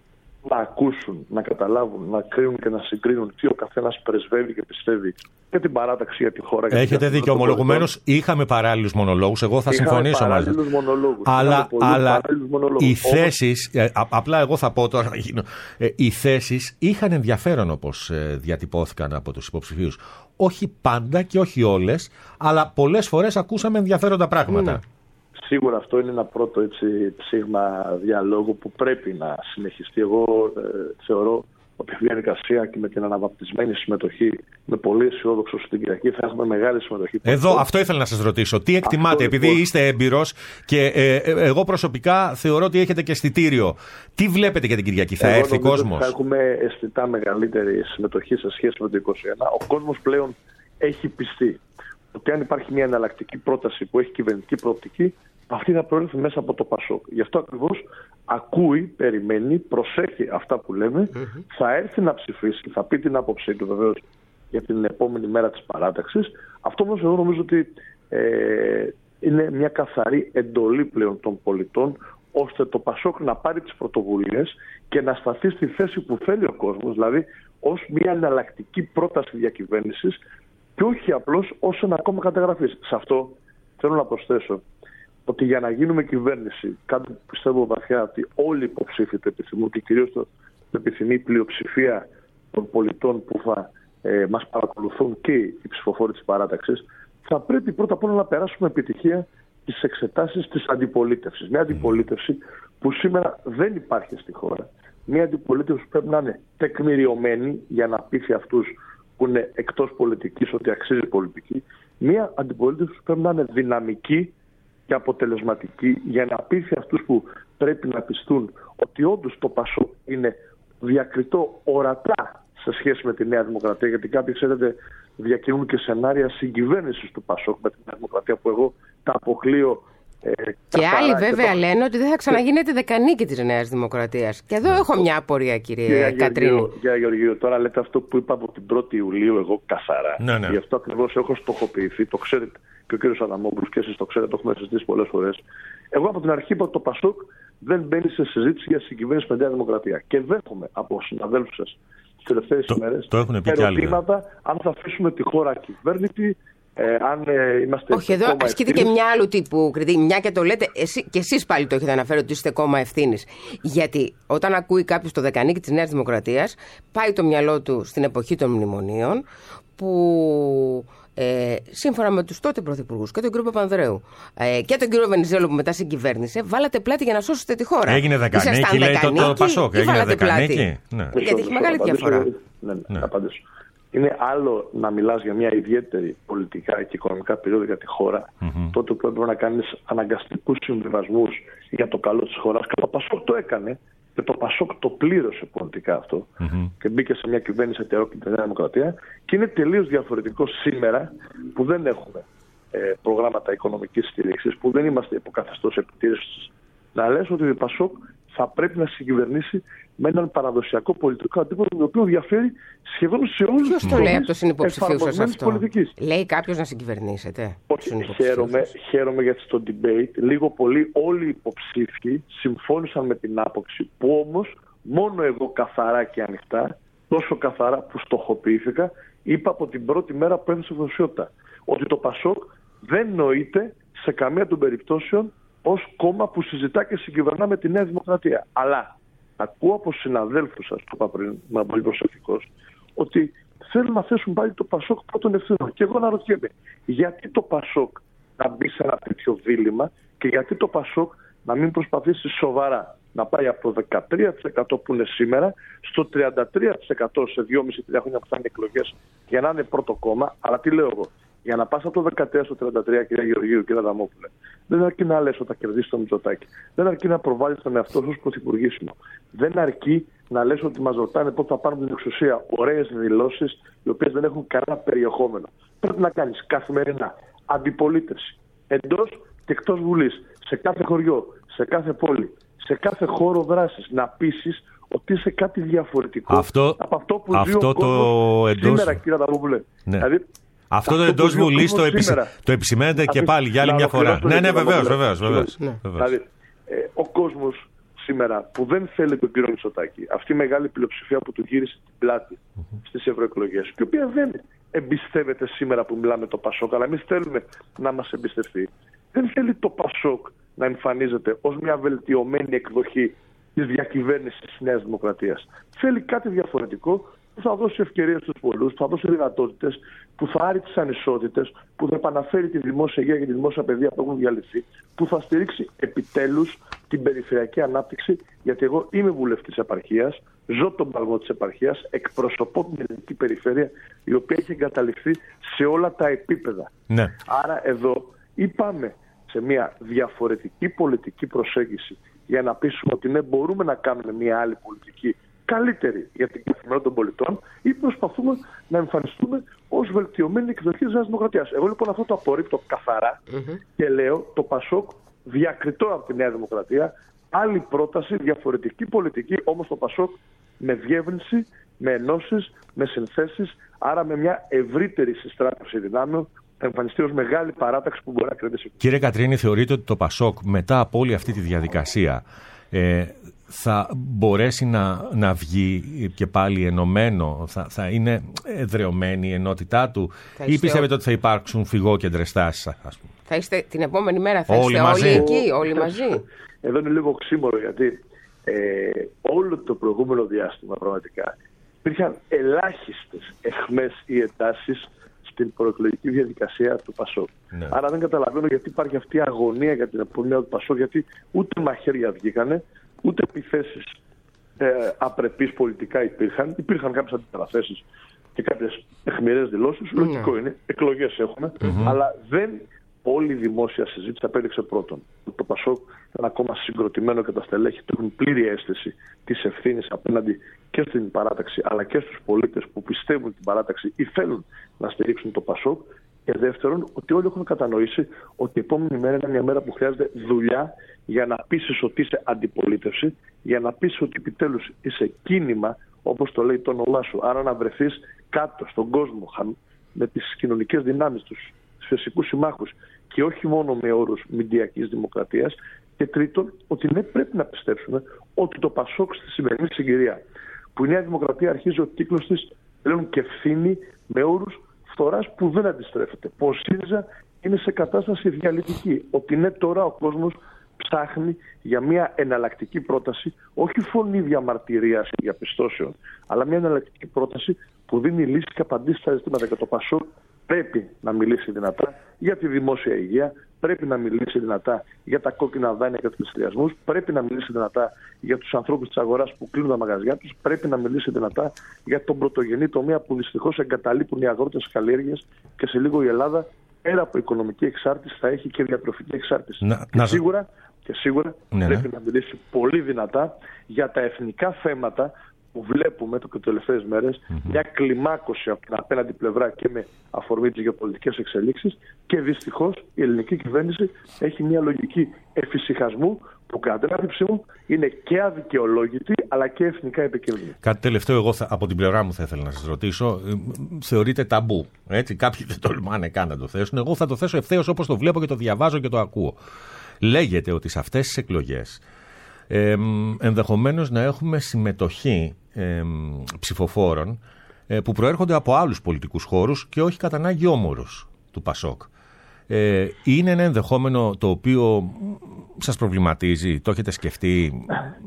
να ακούσουν, να καταλάβουν, να κρίνουν και να συγκρίνουν τι ο καθένας πρεσβεύει και πιστεύει για την παράταξη, για τη χώρα. Έχετε δίκιο. Ομολογουμένως είχαμε παράλληλους μονολόγους. Εγώ θα είχαμε συμφωνήσω μαζί σας. Αλλά, αλλά οι θέσεις, ε, απλά εγώ θα πω τώρα, ε, οι θέσεις είχαν ενδιαφέρον όπως ε, διατυπώθηκαν από τους υποψηφίους. Όχι πάντα και όχι όλες, αλλά πολλές φορές ακούσαμε ενδιαφέροντα πράγματα. Mm. Σίγουρα αυτό είναι ένα πρώτο έτσι, ψήγμα διαλόγου που πρέπει να συνεχιστεί. Εγώ ε, θεωρώ ότι η διαδικασία και με την αναβαπτισμένη συμμετοχή, με πολύ αισιόδοξο στην Κυριακή, θα έχουμε μεγάλη συμμετοχή. Εδώ αυτό, αυτό ήθελα να σας ρωτήσω. Τι εκτιμάτε, αυτό, επειδή λοιπόν... είστε έμπειρος και ε, ε, εγώ προσωπικά θεωρώ ότι έχετε και αισθητήριο. Τι βλέπετε για την Κυριακή, θα εγώ έρθει κόσμος? Θα έχουμε αισθητά μεγαλύτερη συμμετοχή σε σχέση με το είκοσι ένα. Ο κόσμος πλέον έχει πιστεί ότι αν υπάρχει μια εναλλακτική πρόταση που έχει κυβερνητική προοπτική, αυτή θα προέλθει μέσα από το Πασόκ. Γι' αυτό ακριβώς ακούει, περιμένει, προσέχει αυτά που λέμε, mm-hmm. θα έρθει να ψηφίσει, θα πει την άποψή του βεβαίως για την επόμενη μέρα της παράταξης. Αυτό όμως εγώ νομίζω ότι ε, είναι μια καθαρή εντολή πλέον των πολιτών, ώστε το Πασόκ να πάρει τις πρωτοβουλίες και να σταθεί στη θέση που θέλει ο κόσμος, δηλαδή ως μια εναλλακτική πρόταση διακυβέρνησης και όχι απλώς ως ένα κόμμα καταγραφής. Σε αυτό θέλω να προσθέσω ότι για να γίνουμε κυβέρνηση, κάτι που πιστεύω βαθιά ότι όλοι οι υποψήφοι το επιθυμούν και κυρίως το επιθυμεί η πλειοψηφία των πολιτών που θα ε, μας παρακολουθούν και οι ψηφοφόροι της παράταξης, θα πρέπει πρώτα απ' όλα να περάσουμε επιτυχία τις εξετάσεις της αντιπολίτευσης. Μια αντιπολίτευση που σήμερα δεν υπάρχει στη χώρα. Μια αντιπολίτευση που πρέπει να είναι τεκμηριωμένη για να πείθει αυτούς που είναι εκτός πολιτικής ότι αξίζει πολιτική. Μια αντιπολίτευση που πρέπει να είναι δυναμική και αποτελεσματική για να πείθει αυτούς που πρέπει να πιστούν ότι όντως το Πασόκ είναι διακριτό ορατά σε σχέση με τη Νέα Δημοκρατία, γιατί κάποιοι, ξέρετε, διακινούν και σενάρια συγκυβέρνησης του Πασόκ με τη Νέα Δημοκρατία που εγώ τα αποκλείω. Ε, και άλλοι βέβαια το... λένε ότι δεν θα ξαναγίνεται δεκανίκη της Νέας Δημοκρατίας. Και εδώ έχω μια απορία, κύριε Κατρίνη. Κύριε Γεωργίου, τώρα λέτε αυτό που είπα από την πρώτη Ιουλίου εγώ καθαρά. Ναι, ναι. Γι' αυτό ακριβώς έχω στοχοποιηθεί, το ξέρετε και ο κύριος Αδαμόπουλος και εσείς το ξέρετε, το έχουμε συζητήσει πολλές φορές. Εγώ από την αρχή είπα ότι το Πασόκ δεν μπαίνει σε συζήτηση για συγκυβέρνηση με τη Νέα Δημοκρατία. Και δέχομαι από συναδέλφους σας τις τελευταίες ημέρες ερωτήματα αν θα αφήσουμε τη χώρα κυβέρνητη. Ε, αν ε, είμαστε Όχι, εδώ ασκείται και μια άλλου τύπου κριτική. Μια και το λέτε, εσύ, και εσείς πάλι το έχετε αναφέρει ότι είστε κόμμα ευθύνης. Γιατί όταν ακούει κάποιος το δεκανίκη της Νέας Δημοκρατίας, πάει το μυαλό του στην εποχή των μνημονίων, που ε, σύμφωνα με τους τότε πρωθυπουργούς και τον κύριο Παπανδρέου ε, και τον κύριο Βενιζέλο που μετά συγκυβέρνησε, βάλατε πλάτη για να σώσετε τη χώρα. Έγινε δεκανίκη, λέει το, το Πασόκ. Έγινε δεκανίκη. Ναι. Γιατί έχει μεγάλη διαφορά. Ναι, ναι, ναι. Απαντήσω. Είναι άλλο να μιλάς για μια ιδιαίτερη πολιτικά και οικονομικά περίοδο για τη χώρα, mm-hmm. τότε που έπρεπε να κάνεις αναγκαστικούς συμβιβασμούς για το καλό της χώρας. Και το Πασόκ το έκανε και το Πασόκ το πλήρωσε πολιτικά αυτό mm-hmm. και μπήκε σε μια κυβέρνηση εταιρεόκριτη τη Νέα Δημοκρατία. Και είναι τελείως διαφορετικό σήμερα που δεν έχουμε ε, προγράμματα οικονομικής στήριξης, που δεν είμαστε υπό καθεστώς επιτήρησης. Να λες ότι το Πασόκ θα πρέπει να συγκυβερνήσει με έναν παραδοσιακό πολιτικό αντίπαλο, το οποίο διαφέρει σχεδόν σε όλους τους τομείς. Ποιος το λέει από τους συνυποψηφίους σας αυτό? Πολιτικής. Λέει κάποιος να συγκυβερνήσετε? Όχι, χαίρομαι, χαίρομαι γιατί στο debate λίγο πολύ όλοι οι υποψήφοι συμφώνησαν με την άποψη, που όμως μόνο εγώ καθαρά και ανοιχτά, τόσο καθαρά που στοχοποιήθηκα, είπα από την πρώτη μέρα που έδωσε δημοσιότητα ότι το Πασόκ δεν νοείται σε καμία των περιπτώσεων ως κόμμα που συζητά και συγκυβερνά με τη Νέα Δημοκρατία. Αλλά ακούω από συναδέλφους σας, το είπα πριν, είμαι πολύ προσεκτικός, ότι θέλουν να θέσουν πάλι το Πασόκ πρώτον ευθύνων. Και εγώ αναρωτιέμαι, γιατί το Πασόκ να μπει σε ένα τέτοιο δίλημμα και γιατί το Πασόκ να μην προσπαθήσει σοβαρά να πάει από το δεκατρία τοις εκατό που είναι σήμερα στο τριάντα τρία τοις εκατό σε δυόμισι τρία χρόνια που θα είναι εκλογές για να είναι πρώτο κόμμα. Αλλά τι λέω εγώ, για να πας από το δεκατρία στο τριάντα τρία, κυρία Γεωργίου, κύριε Αδαμόπουλε, δεν αρκεί να λες ότι θα κερδίσει το Μητσοτάκη. Δεν αρκεί να προβάλλεις τον εαυτό σου ως πρωθυπουργήσιμο. Δεν αρκεί να λες ότι μας ρωτάνε πότε θα πάρουν την εξουσία. Ωραίες δηλώσεις, οι οποίες δεν έχουν κανένα περιεχόμενο. Πρέπει να κάνεις καθημερινά αντιπολίτευση εντός και εκτός Βουλής, σε κάθε χωριό, σε κάθε πόλη, σε κάθε χώρο δράσης, να πείσεις ότι είσαι κάτι διαφορετικό αυτό, από αυτό που αυτό ζει ο το κόσμος εντός... σήμερα, κύριε Αδαμόπουλε. Ναι. Δηλαδή, αυτό το εντός Βουλής το, επισ... το επισημαίνεται και πάλι για άλλη μια φορά. Ναι, ναι, βεβαίως, βεβαίως, βεβαίως. Ναι. Δηλαδή, ε, ο κόσμος σήμερα που δεν θέλει τον κύριο Μητσοτάκη, αυτή η μεγάλη πλειοψηφία που του γύρισε την πλάτη mm-hmm. στις ευρωεκλογές, και η οποία δεν εμπιστεύεται σήμερα που μιλάμε το Πασόκ, αλλά εμείς θέλουμε να μας εμπιστευτεί. Δεν θέλει το Πασόκ να εμφανίζεται ως μια βελτιωμένη εκδοχή της διακυβέρνησης της Νέας Δημοκρατίας. Θέλει κάτι διαφορετικό που θα δώσει ευκαιρίες στους πολλούς, που θα δώσει δυνατότητες, που θα άρει τις ανισότητες, που θα επαναφέρει τη δημόσια υγεία και τη δημόσια παιδεία που έχουν διαλυθεί, που θα στηρίξει επιτέλους την περιφερειακή ανάπτυξη, γιατί εγώ είμαι βουλευτής επαρχίας, ζω τον παλμό της επαρχίας, εκπροσωπώ την ελληνική περιφέρεια, η οποία έχει εγκαταλειφθεί σε όλα τα επίπεδα. Ναι. Άρα εδώ ή πάμε σε μια διαφορετική πολιτική προσέγγιση για να πείσουμε ότι ναι, μπορούμε να κάνουμε μια άλλη πολιτική καλύτερη για την καθημερινότητα των πολιτών, ή προσπαθούμε να εμφανιστούμε ως βελτιωμένη εκδοχή της Νέας Δημοκρατίας. Εγώ λοιπόν αυτό το απορρίπτω καθαρά mm-hmm. και λέω το Πασόκ διακριτό από τη Νέα Δημοκρατία, άλλη πρόταση, διαφορετική πολιτική, όμως το Πασόκ με διεύρυνση, με ενώσεις, με συνθέσεις, άρα με μια ευρύτερη συστράτευση δυνάμεων, θα εμφανιστεί ως μεγάλη παράταξη που μπορεί να κρατήσει. Κύριε Κατρίνη, θεωρείτε ότι το Πασόκ μετά από όλη αυτή τη διαδικασία ε, θα μπορέσει να, να βγει και πάλι ενωμένο, θα, θα είναι εδραιωμένη η ενότητά του, ή πιστεύετε ο... ότι θα υπάρξουν φυγόκεντρες τάσεις, ας πούμε? Θα είστε την επόμενη μέρα, θα όλοι είστε μαζί. όλοι εκεί, όλοι μαζί? Εδώ είναι λίγο οξύμορο, γιατί ε, όλο το προηγούμενο διάστημα πραγματικά υπήρχαν ελάχιστες αιχμές ή εντάσεις στην προεκλογική διαδικασία του Πασόκ. Ναι. Άρα δεν καταλαβαίνω γιατί υπάρχει αυτή η αγωνία για την επόμενη του Πασόκ, γιατί ούτε μαχαίρια βγήκανε, ούτε επιθέσεις ε, απρεπείς πολιτικά υπήρχαν. Υπήρχαν κάποιες αντιπαραθέσεις και κάποιες αιχμηρές δηλώσεις. Mm. Λογικό είναι, εκλογές έχουμε, mm-hmm. αλλά δεν όλη η δημόσια συζήτηση απέδειξε πρώτον. Το Πασόκ ήταν ακόμα συγκροτημένο και τα στελέχη του έχουν πλήρη αίσθηση της ευθύνης απέναντι και στην παράταξη, αλλά και στους πολίτες που πιστεύουν την παράταξη ή θέλουν να στηρίξουν το Πασόκ. Και δεύτερον, ότι όλοι έχουν κατανοήσει ότι η επόμενη μέρα είναι μια μέρα που χρειάζεται δουλειά για να πείσεις ότι είσαι αντιπολίτευση, για να πείσεις ότι επιτέλους είσαι κίνημα, όπως το λέει το όνομά σου. Άρα να βρεθείς κάτω στον κόσμο με τις κοινωνικές δυνάμεις, τους φυσικούς συμμάχους και όχι μόνο με όρους μηντιακής δημοκρατίας. Και τρίτον, ότι ναι, πρέπει να πιστέψουμε ότι το Πασόκ στη σημερινή συγκυρία, που η Νέα Δημοκρατία αρχίζει ο κύκλος της πλέον και ευθύνη με όρους φθοράς που δεν αντιστρέφεται. Πως η ΣΥΡΙΖΑ είναι σε κατάσταση διαλυτική. Ότι ναι, τώρα ο κόσμος ψάχνει για μια εναλλακτική πρόταση, όχι φωνή διαμαρτυρίας ή διαπιστώσεων, αλλά μια εναλλακτική πρόταση που δίνει λύση και απαντήσει στα ζητήματα. Και το Πασόκ πρέπει να μιλήσει δυνατά για τη δημόσια υγεία, πρέπει να μιλήσει δυνατά για τα κόκκινα δάνεια και τους πληστηριασμούς, πρέπει να μιλήσει δυνατά για τους ανθρώπους της αγοράς που κλείνουν τα μαγαζιά τους, πρέπει να μιλήσει δυνατά για τον πρωτογενή τομέα που δυστυχώς εγκαταλείπουν οι αγρότες καλλιέργειες και σε λίγο η Ελλάδα, πέρα από οικονομική εξάρτηση, θα έχει και διατροφική εξάρτηση. Να, και, να... Σίγουρα, και σίγουρα ναι, πρέπει ναι. να μιλήσει πολύ δυνατά για τα εθνικά θέματα που βλέπουμε το και τις τελευταίες μέρες, mm-hmm. μια κλιμάκωση από την απέναντι πλευρά και με αφορμή τις γεωπολιτικές εξελίξεις, και δυστυχώς η ελληνική κυβέρνηση έχει μια λογική εφησυχασμού που κατά την άποψή μου είναι και αδικαιολόγητη αλλά και εθνικά επικίνδυνη. Κάτι τελευταίο, εγώ θα, από την πλευρά μου θα ήθελα να σας ρωτήσω. Θεωρείται ταμπού. Έτσι, κάποιοι δεν τολμάνε καν να το θέσουν. Εγώ θα το θέσω ευθέως όπως το βλέπω και το διαβάζω και το ακούω. Λέγεται ότι σε αυτές τις εκλογές ε, ενδεχομένως να έχουμε συμμετοχή ε, ψηφοφόρων ε, που προέρχονται από άλλους πολιτικούς χώρους και όχι κατά ανάγκη όμορους του Πασόκ. Ε, είναι ένα ενδεχόμενο το οποίο σας προβληματίζει, το έχετε σκεφτεί,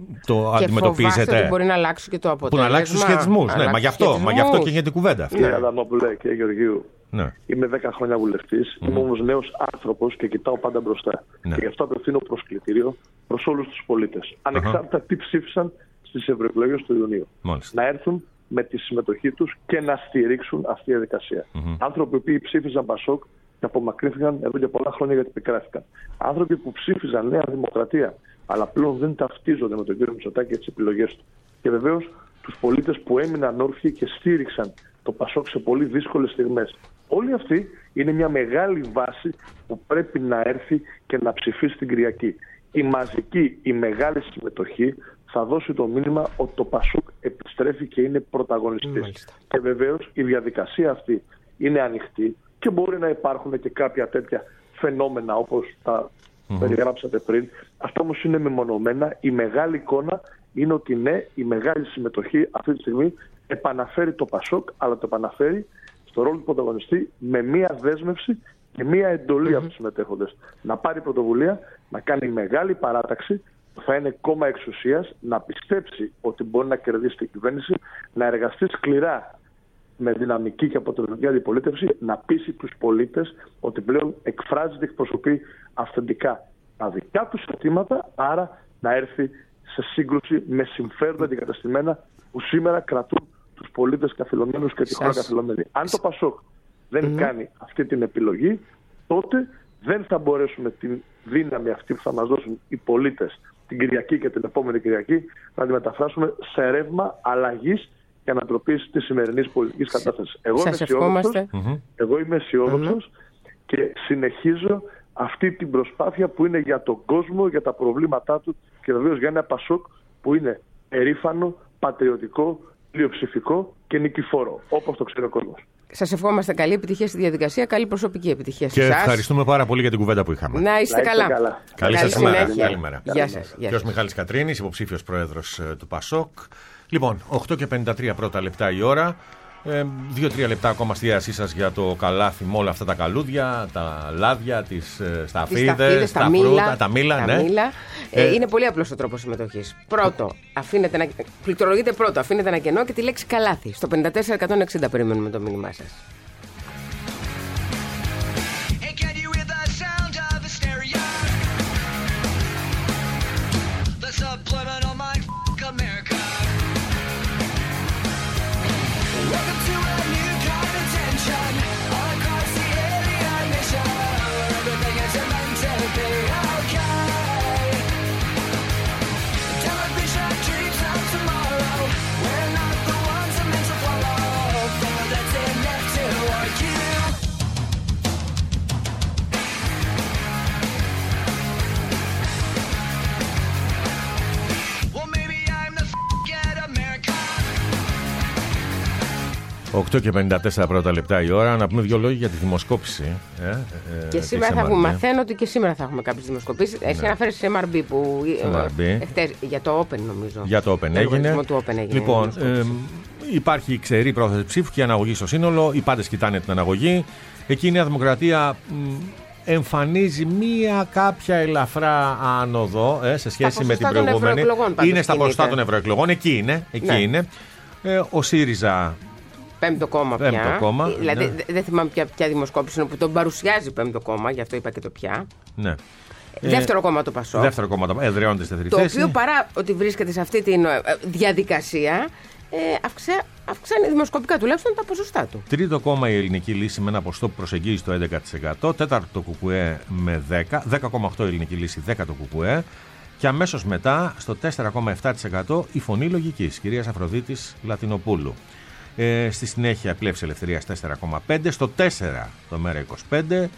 το και αντιμετωπίζετε? Ότι μπορεί να αλλάξει και το αποτέλεσμα. Που να αλλάξει τους σχετισμούς. Ναι, μα γι' αυτό, μα γι' αυτό και γίνεται κουβέντα αυτή. Κύριε Αδαμόπουλε, κύριε Γεωργίου, ναι. Είμαι δέκα χρόνια βουλευτής, mm. είμαι όμως νέος άνθρωπος και κοιτάω πάντα μπροστά. Ναι. Και γι' αυτό απευθύνω προσκλητήριο προς όλους τους πολίτες, ανεξάρτητα uh-huh. τι ψήφισαν στις ευρωεκλογές του Ιουνίου. Μάλιστα. Να έρθουν με τη συμμετοχή τους και να στηρίξουν αυτή τη διαδικασία. Mm-hmm. Άνθρωποι που ψήφιζαν Πασόκ και απομακρύνθηκαν εδώ και πολλά χρόνια γιατί επικράθηκαν. Άνθρωποι που ψήφιζαν Νέα Δημοκρατία, αλλά πλέον δεν ταυτίζονται με τον κύριο Μητσοτάκη και τις επιλογές του. Και βεβαίως τους πολίτες που έμειναν όρθιοι και στήριξαν το Πασόκ σε πολύ δύσκολες στιγμές. Όλοι αυτοί είναι μια μεγάλη βάση που πρέπει να έρθει και να ψηφίσει την Κυριακή. Η μαζική, η μεγάλη συμμετοχή θα δώσει το μήνυμα ότι το Πασόκ επιστρέφει και είναι πρωταγωνιστής. Μάλιστα. Και βεβαίως η διαδικασία αυτή είναι ανοιχτή και μπορεί να υπάρχουν και κάποια τέτοια φαινόμενα όπως τα mm-hmm. περιγράψατε πριν. Αυτά όμως είναι μεμονωμένα. Η μεγάλη εικόνα είναι ότι ναι, η μεγάλη συμμετοχή αυτή τη στιγμή επαναφέρει το Πασόκ, αλλά το επαναφέρει στο ρόλο του πρωταγωνιστή με μία δέσμευση και μία εντολή mm-hmm. από τους συμμετέχοντες. Να πάρει πρωτοβουλία, να κάνει μεγάλη παράταξη που θα είναι κόμμα εξουσίας, να πιστέψει ότι μπορεί να κερδίσει την κυβέρνηση, να εργαστεί σκληρά με δυναμική και αποτελεσματική αντιπολίτευση, να πείσει τους πολίτες ότι πλέον εκφράζει και εκπροσωπεί αυθεντικά τα δικά τους αιτήματα, άρα να έρθει σε σύγκρουση με συμφέροντα αντικαταστημένα που σήμερα κρατούν τους πολίτες καθυλωμένους και τη χώρα καθυλωμένη. Αν το Πασόκ δεν mm-hmm. κάνει αυτή την επιλογή, τότε δεν θα μπορέσουμε την δύναμη αυτή που θα μας δώσουν οι πολίτες την Κυριακή και την επόμενη Κυριακή να τη μεταφράσουμε σε ρεύμα αλλαγής και ανατροπής της σημερινής πολιτικής κατάστασης. Εγώ είμαι αισιόδοξος, mm-hmm. εγώ είμαι αισιόδοξος mm-hmm. και συνεχίζω αυτή την προσπάθεια που είναι για τον κόσμο, για τα προβλήματά του και βεβαίως για ένα Πασόκ που είναι περήφανο, πατριωτικό, πλειοψηφικό και νικηφόρο, όπως το ξέρει ο κόσμος. Σας ευχόμαστε καλή επιτυχία στη διαδικασία, καλή προσωπική επιτυχία σε εσάς. Και ευχαριστούμε πάρα πολύ για την κουβέντα που είχαμε. Να είστε καλά. καλά. Καλή σας ημέρα. Καλημέρα. Γεια σας. Κύριος Μιχάλης Κατρίνης, υποψήφιος πρόεδρος του Πασόκ. Λοιπόν, οκτώ και πενήντα τρία πρώτα λεπτά η ώρα. δύο τρία λεπτά ακόμα στη διάθεσή σας για το καλάθι με όλα αυτά τα καλούδια, τα λάδια, τις σταφίδες, τα, τα φρούτα, τα μήλα. Τα ναι. μήλα. Ε, είναι πολύ απλός ο τρόπος συμμετοχής. Πρώτο, αφήνετε να, πληκτρολογείτε πρώτο, αφήνετε ένα κενό και τη λέξη καλάθι. Στο πενήντα τέσσερα εκατόν εξήντα περιμένουμε το μήνυμά σας. οκτώ και πενήντα τέσσερα πρώτα λεπτά η ώρα. Να πούμε δύο λόγια για τη δημοσκόπηση. Ε, ε, και σήμερα θα έχουμε, μαθαίνω ότι και σήμερα θα έχουμε κάποιες δημοσκοπήσεις. Έχει ναι. αναφέρει σε εμ αρ μπι που. εμ αρ μπι. Ε, χτες, για το Open νομίζω. Για το Open έγινε. Του Open έγινε. Λοιπόν, ε, υπάρχει ξερή πρόθεση ψήφου και αναγωγή στο σύνολο. Οι πάντες κοιτάνε την αναγωγή. Εκεί η Νέα Δημοκρατία εμφανίζει μία κάποια ελαφρά άνοδο ε, σε σχέση με την προηγούμενη. Είναι στα ποσοστά των ευρωεκλογών. Εκεί είναι. Εκεί ναι. είναι. Ε, ο ΣΥΡΙΖΑ. Πέμπτο κόμμα πια. Πέμπτο κόμμα, δηλαδή ναι. δεν θυμάμαι ποια, ποια δημοσκόπηση είναι που τον παρουσιάζει πέμπτο κόμμα, γι' αυτό είπα και το πια. Ναι. Δεύτερο ε, κόμμα το Πασόκ. Δεύτερο κόμμα το εδραιώνεται στη δεύτερη το θέση. Το οποίο παρά ότι βρίσκεται σε αυτή τη διαδικασία, ε, αυξα, αυξάνει δημοσκοπικά τουλάχιστον τα ποσοστά του. Τρίτο κόμμα η Ελληνική Λύση με ένα ποσοστό που προσεγγίζει το έντεκα τοις εκατό. Τέταρτο το ΚΚΕ με δέκα. δέκα κόμμα οκτώ η Ελληνική Λύση, δέκα το ΚΚΕ. Και αμέσως μετά, στο τέσσερα κόμμα επτά τοις εκατό, η Φωνή Λογικής, κυρίας Αφροδίτης Λατινοπούλου. Ε, στη συνέχεια, Πλεύση Ελευθερίας τέσσερα κόμμα πέντε τοις εκατό, στο τέσσερα το Μέρα είκοσι πέντε,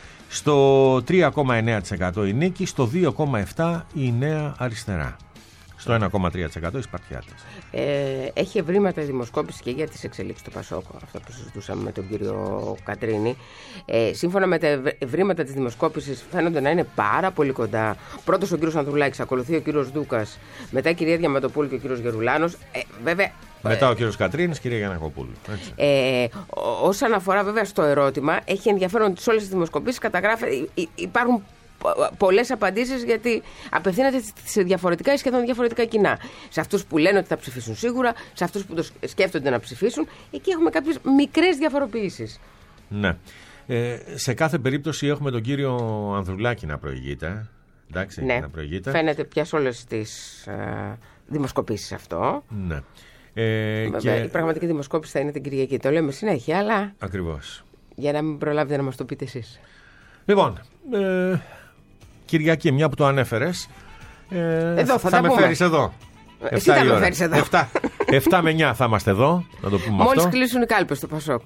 στο τρία κόμμα εννέα τοις εκατό η Νίκη, στο δύο κόμμα επτά τοις εκατό η Νέα Αριστερά. Στο ένα κόμμα τρία τοις εκατό οι Σπαρτιάτες. Ε, έχει ευρήματα η δημοσκόπηση και για τις εξελίξεις του Πασόκ, αυτό που συζητούσαμε με τον κύριο Κατρίνη. Ε, σύμφωνα με τα ευρήματα της δημοσκόπησης, φαίνονται να είναι πάρα πολύ κοντά. Πρώτος ο κύριος Ανδρουλάκης, ακολουθεί ο κύριος Δούκας, μετά η κυρία Διαματοπούλου και ο κύριος Γερουλάνος. Ε, βέβαια. Μετά ο κύριος Κατρίνης, κυρία Γιαννακοπούλου. Ε, όσον αφορά βέβαια στο ερώτημα, έχει ενδιαφέρον ότι σε όλες τις δημοσκοπήσεις καταγράφει, υπάρχουν πολλές απαντήσεις, γιατί απευθύνεται σε διαφορετικά ή σχεδόν διαφορετικά κοινά. Σε αυτούς που λένε ότι θα ψηφίσουν σίγουρα, σε αυτούς που το σκέφτονται να ψηφίσουν, εκεί έχουμε κάποιες μικρές διαφοροποιήσεις. Ναι. Ε, σε κάθε περίπτωση έχουμε τον κύριο Ανδρουλάκη να προηγείται. Εντάξει, ναι, να προηγείται. Φαίνεται πια σε όλες τις ε, δημοσκοπήσεις αυτό. Ναι. Ε, Βέβαια, και... η πραγματική δημοσκόπηση θα είναι την Κυριακή. Το λέμε συνέχεια, αλλά. Ακριβώς. Για να μην προλάβετε να μας το πείτε εσείς. Λοιπόν. Ε... Κυριακή, μια που το ανέφερες, ε, εδώ θα, θα με πούμε. φέρεις εδώ. Εσύ θα με φέρεις εδώ. εφτά με εννιά θα είμαστε εδώ, να το πούμε. Μόλις αυτό. κλείσουν οι κάλπες στο Πασόκ.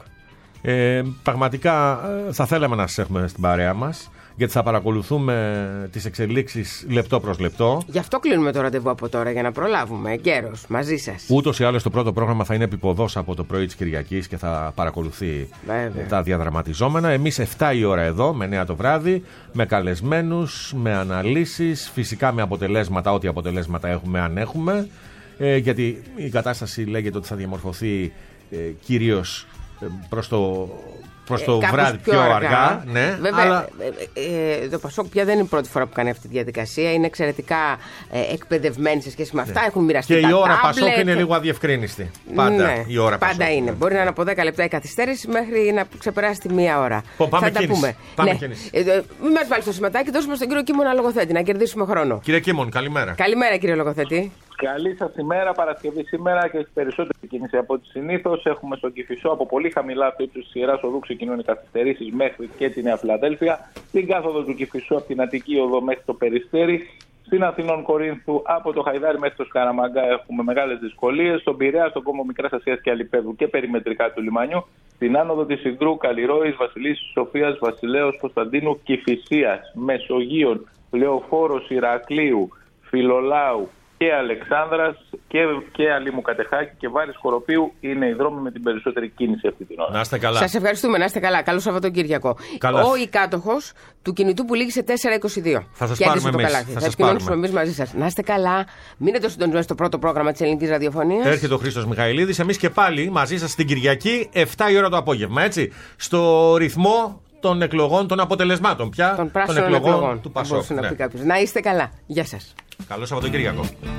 Ε, πραγματικά θα θέλαμε να σας έχουμε στην παρέα μας, γιατί θα παρακολουθούμε τις εξελίξεις λεπτό προς λεπτό. Γι' αυτό κλείνουμε το ραντεβού από τώρα, για να προλάβουμε εγκαίρος μαζί σας. Ούτως ή άλλως το πρώτο πρόγραμμα θα είναι επιποδός από το πρωί της Κυριακής και θα παρακολουθεί Βέβαια. τα διαδραματιζόμενα. Εμείς εφτά η ώρα εδώ, με εννιά το βράδυ, με καλεσμένους, με αναλύσεις, φυσικά με αποτελέσματα, ό,τι αποτελέσματα έχουμε, αν έχουμε. Ε, γιατί η κατάσταση λέγεται ότι θα διαμορφωθεί ε, κυρίως ε, προς το... προς το ε, βράδυ πιο, πιο αργά. αργά ναι, βέβαια, αλλά... ε, ε, το Πασόκ πια δεν είναι η πρώτη φορά που κάνει αυτή τη διαδικασία. Είναι εξαιρετικά ε, εκπαιδευμένοι σε σχέση με αυτά. Ναι. Έχουν μοιραστεί και τα η ώρα τάμπλετ. Πασόκ είναι λίγο αδιευκρίνηστη. Πάντα ναι, η ώρα πάντα Πασόκ. είναι. Μπορεί να είναι από δέκα λεπτά η καθυστέρηση μέχρι να ξεπεράσει τη μία ώρα. Πο, πάμε θα τα πούμε. Πάμε ναι. ε, ε, μην μας βάλει το σηματάκι, δώσουμε στον κύριο Κίμωνα λογοθέτη να κερδίσουμε χρόνο. Κύριε Κίμων, καλημέρα. Καλημέρα, κύριε λογοθέτη. Καλή σας ημέρα, Παρασκευή σήμερα και έχει περισσότερη κίνηση από ό,τι συνήθως. Έχουμε στον Κηφισό από πολύ χαμηλά το ύψος της Ιεράς Οδού ξεκινούν οι καθυστερήσεις μέχρι και τη Νέα Φιλαδέλφια. Στην κάθοδο του Κηφισού από την Αττική Οδό μέχρι το Περιστέρι. Στην Αθηνών Κορίνθου από το Χαϊδάρι μέχρι το Σκαραμαγκά έχουμε μεγάλες δυσκολίες. Στον Πειραιά, στον κόμμα Μικράς Ασίας και Αλιπέδου και περιμετρικά του λιμανιού. Στην άνοδο της Ιδρού, Καλλιρόης, Βασιλής Σοφίας, Βασιλέως Κωνσταντίνου, Κηφισίας, Μεσογείων, Λεωφόρος Ηρακλείου, Φιλολάου και Αλεξάνδρας και, και Αλήμου Κατεχάκη και Βάρης Χοροπίου είναι οι δρόμοι με την περισσότερη κίνηση αυτή την ώρα. Να είστε καλά. Σας ευχαριστούμε, να είστε καλά. Καλό Σαββατοκύριακο. Καλά. Ο ή κάτοχος του κινητού που λήγει τέσσερα είκοσι δύο. Θα σας πάρουμε εμείς. Θα, θα επικοινωνήσουμε εμείς μαζί σας. Να είστε καλά. Μείνετε συντονισμένοι στο πρώτο πρόγραμμα της Ελληνικής Ραδιοφωνίας. Έρχεται ο Χρήστος Μιχαηλίδης. Εμείς και πάλι μαζί σας την Κυριακή, εφτά η ώρα το απόγευμα. Έτσι. Στο ρυθμό των εκλογών, των αποτελεσμάτων πια. Των πράσινων των εκλογών, εκλογών του Πασόκ. Ναι. Να, να είστε καλά. Γεια σας. Καλό Σαββατοκύριακο.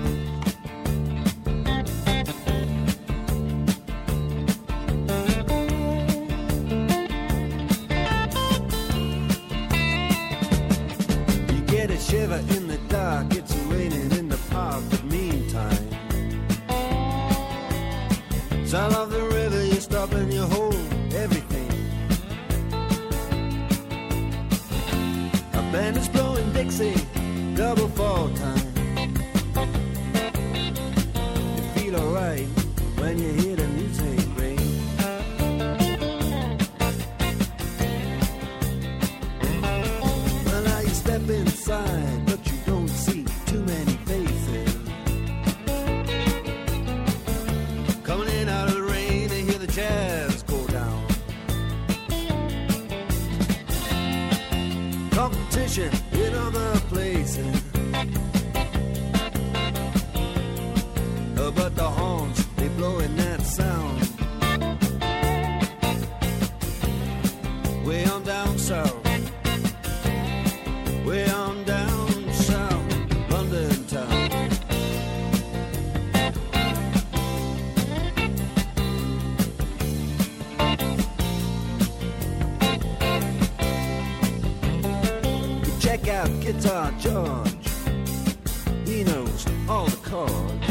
Shiver in the dark, it's raining in the park, but meantime sound of the river, you stop and you hold everything. A band is blowing Dixie, double fall time. You feel alright when you hear the music ring. Well, now you step inside, but you don't see too many faces. Coming in out of the rain, they hear the jazz go down. Competition in other places, uh, but the horns, they blowing that sound. Way on down south, way on down south, London town. You check out Guitar George, he knows all the chords.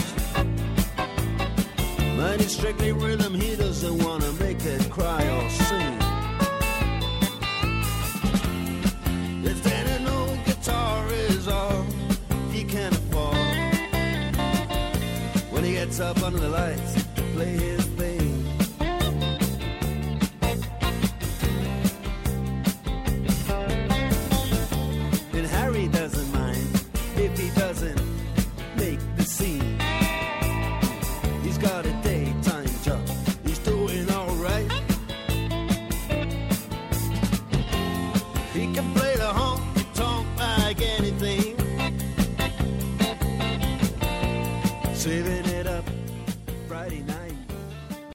But it's strictly rhythm, he doesn't want to make it cry or sing. If there ain't no guitar is all he can afford. when he gets up under the lights to play his thing. And Harry doesn't mind if he doesn't make the scene. He's got a daytime job, he's doing alright. He can play the honky-tonk like anything, saving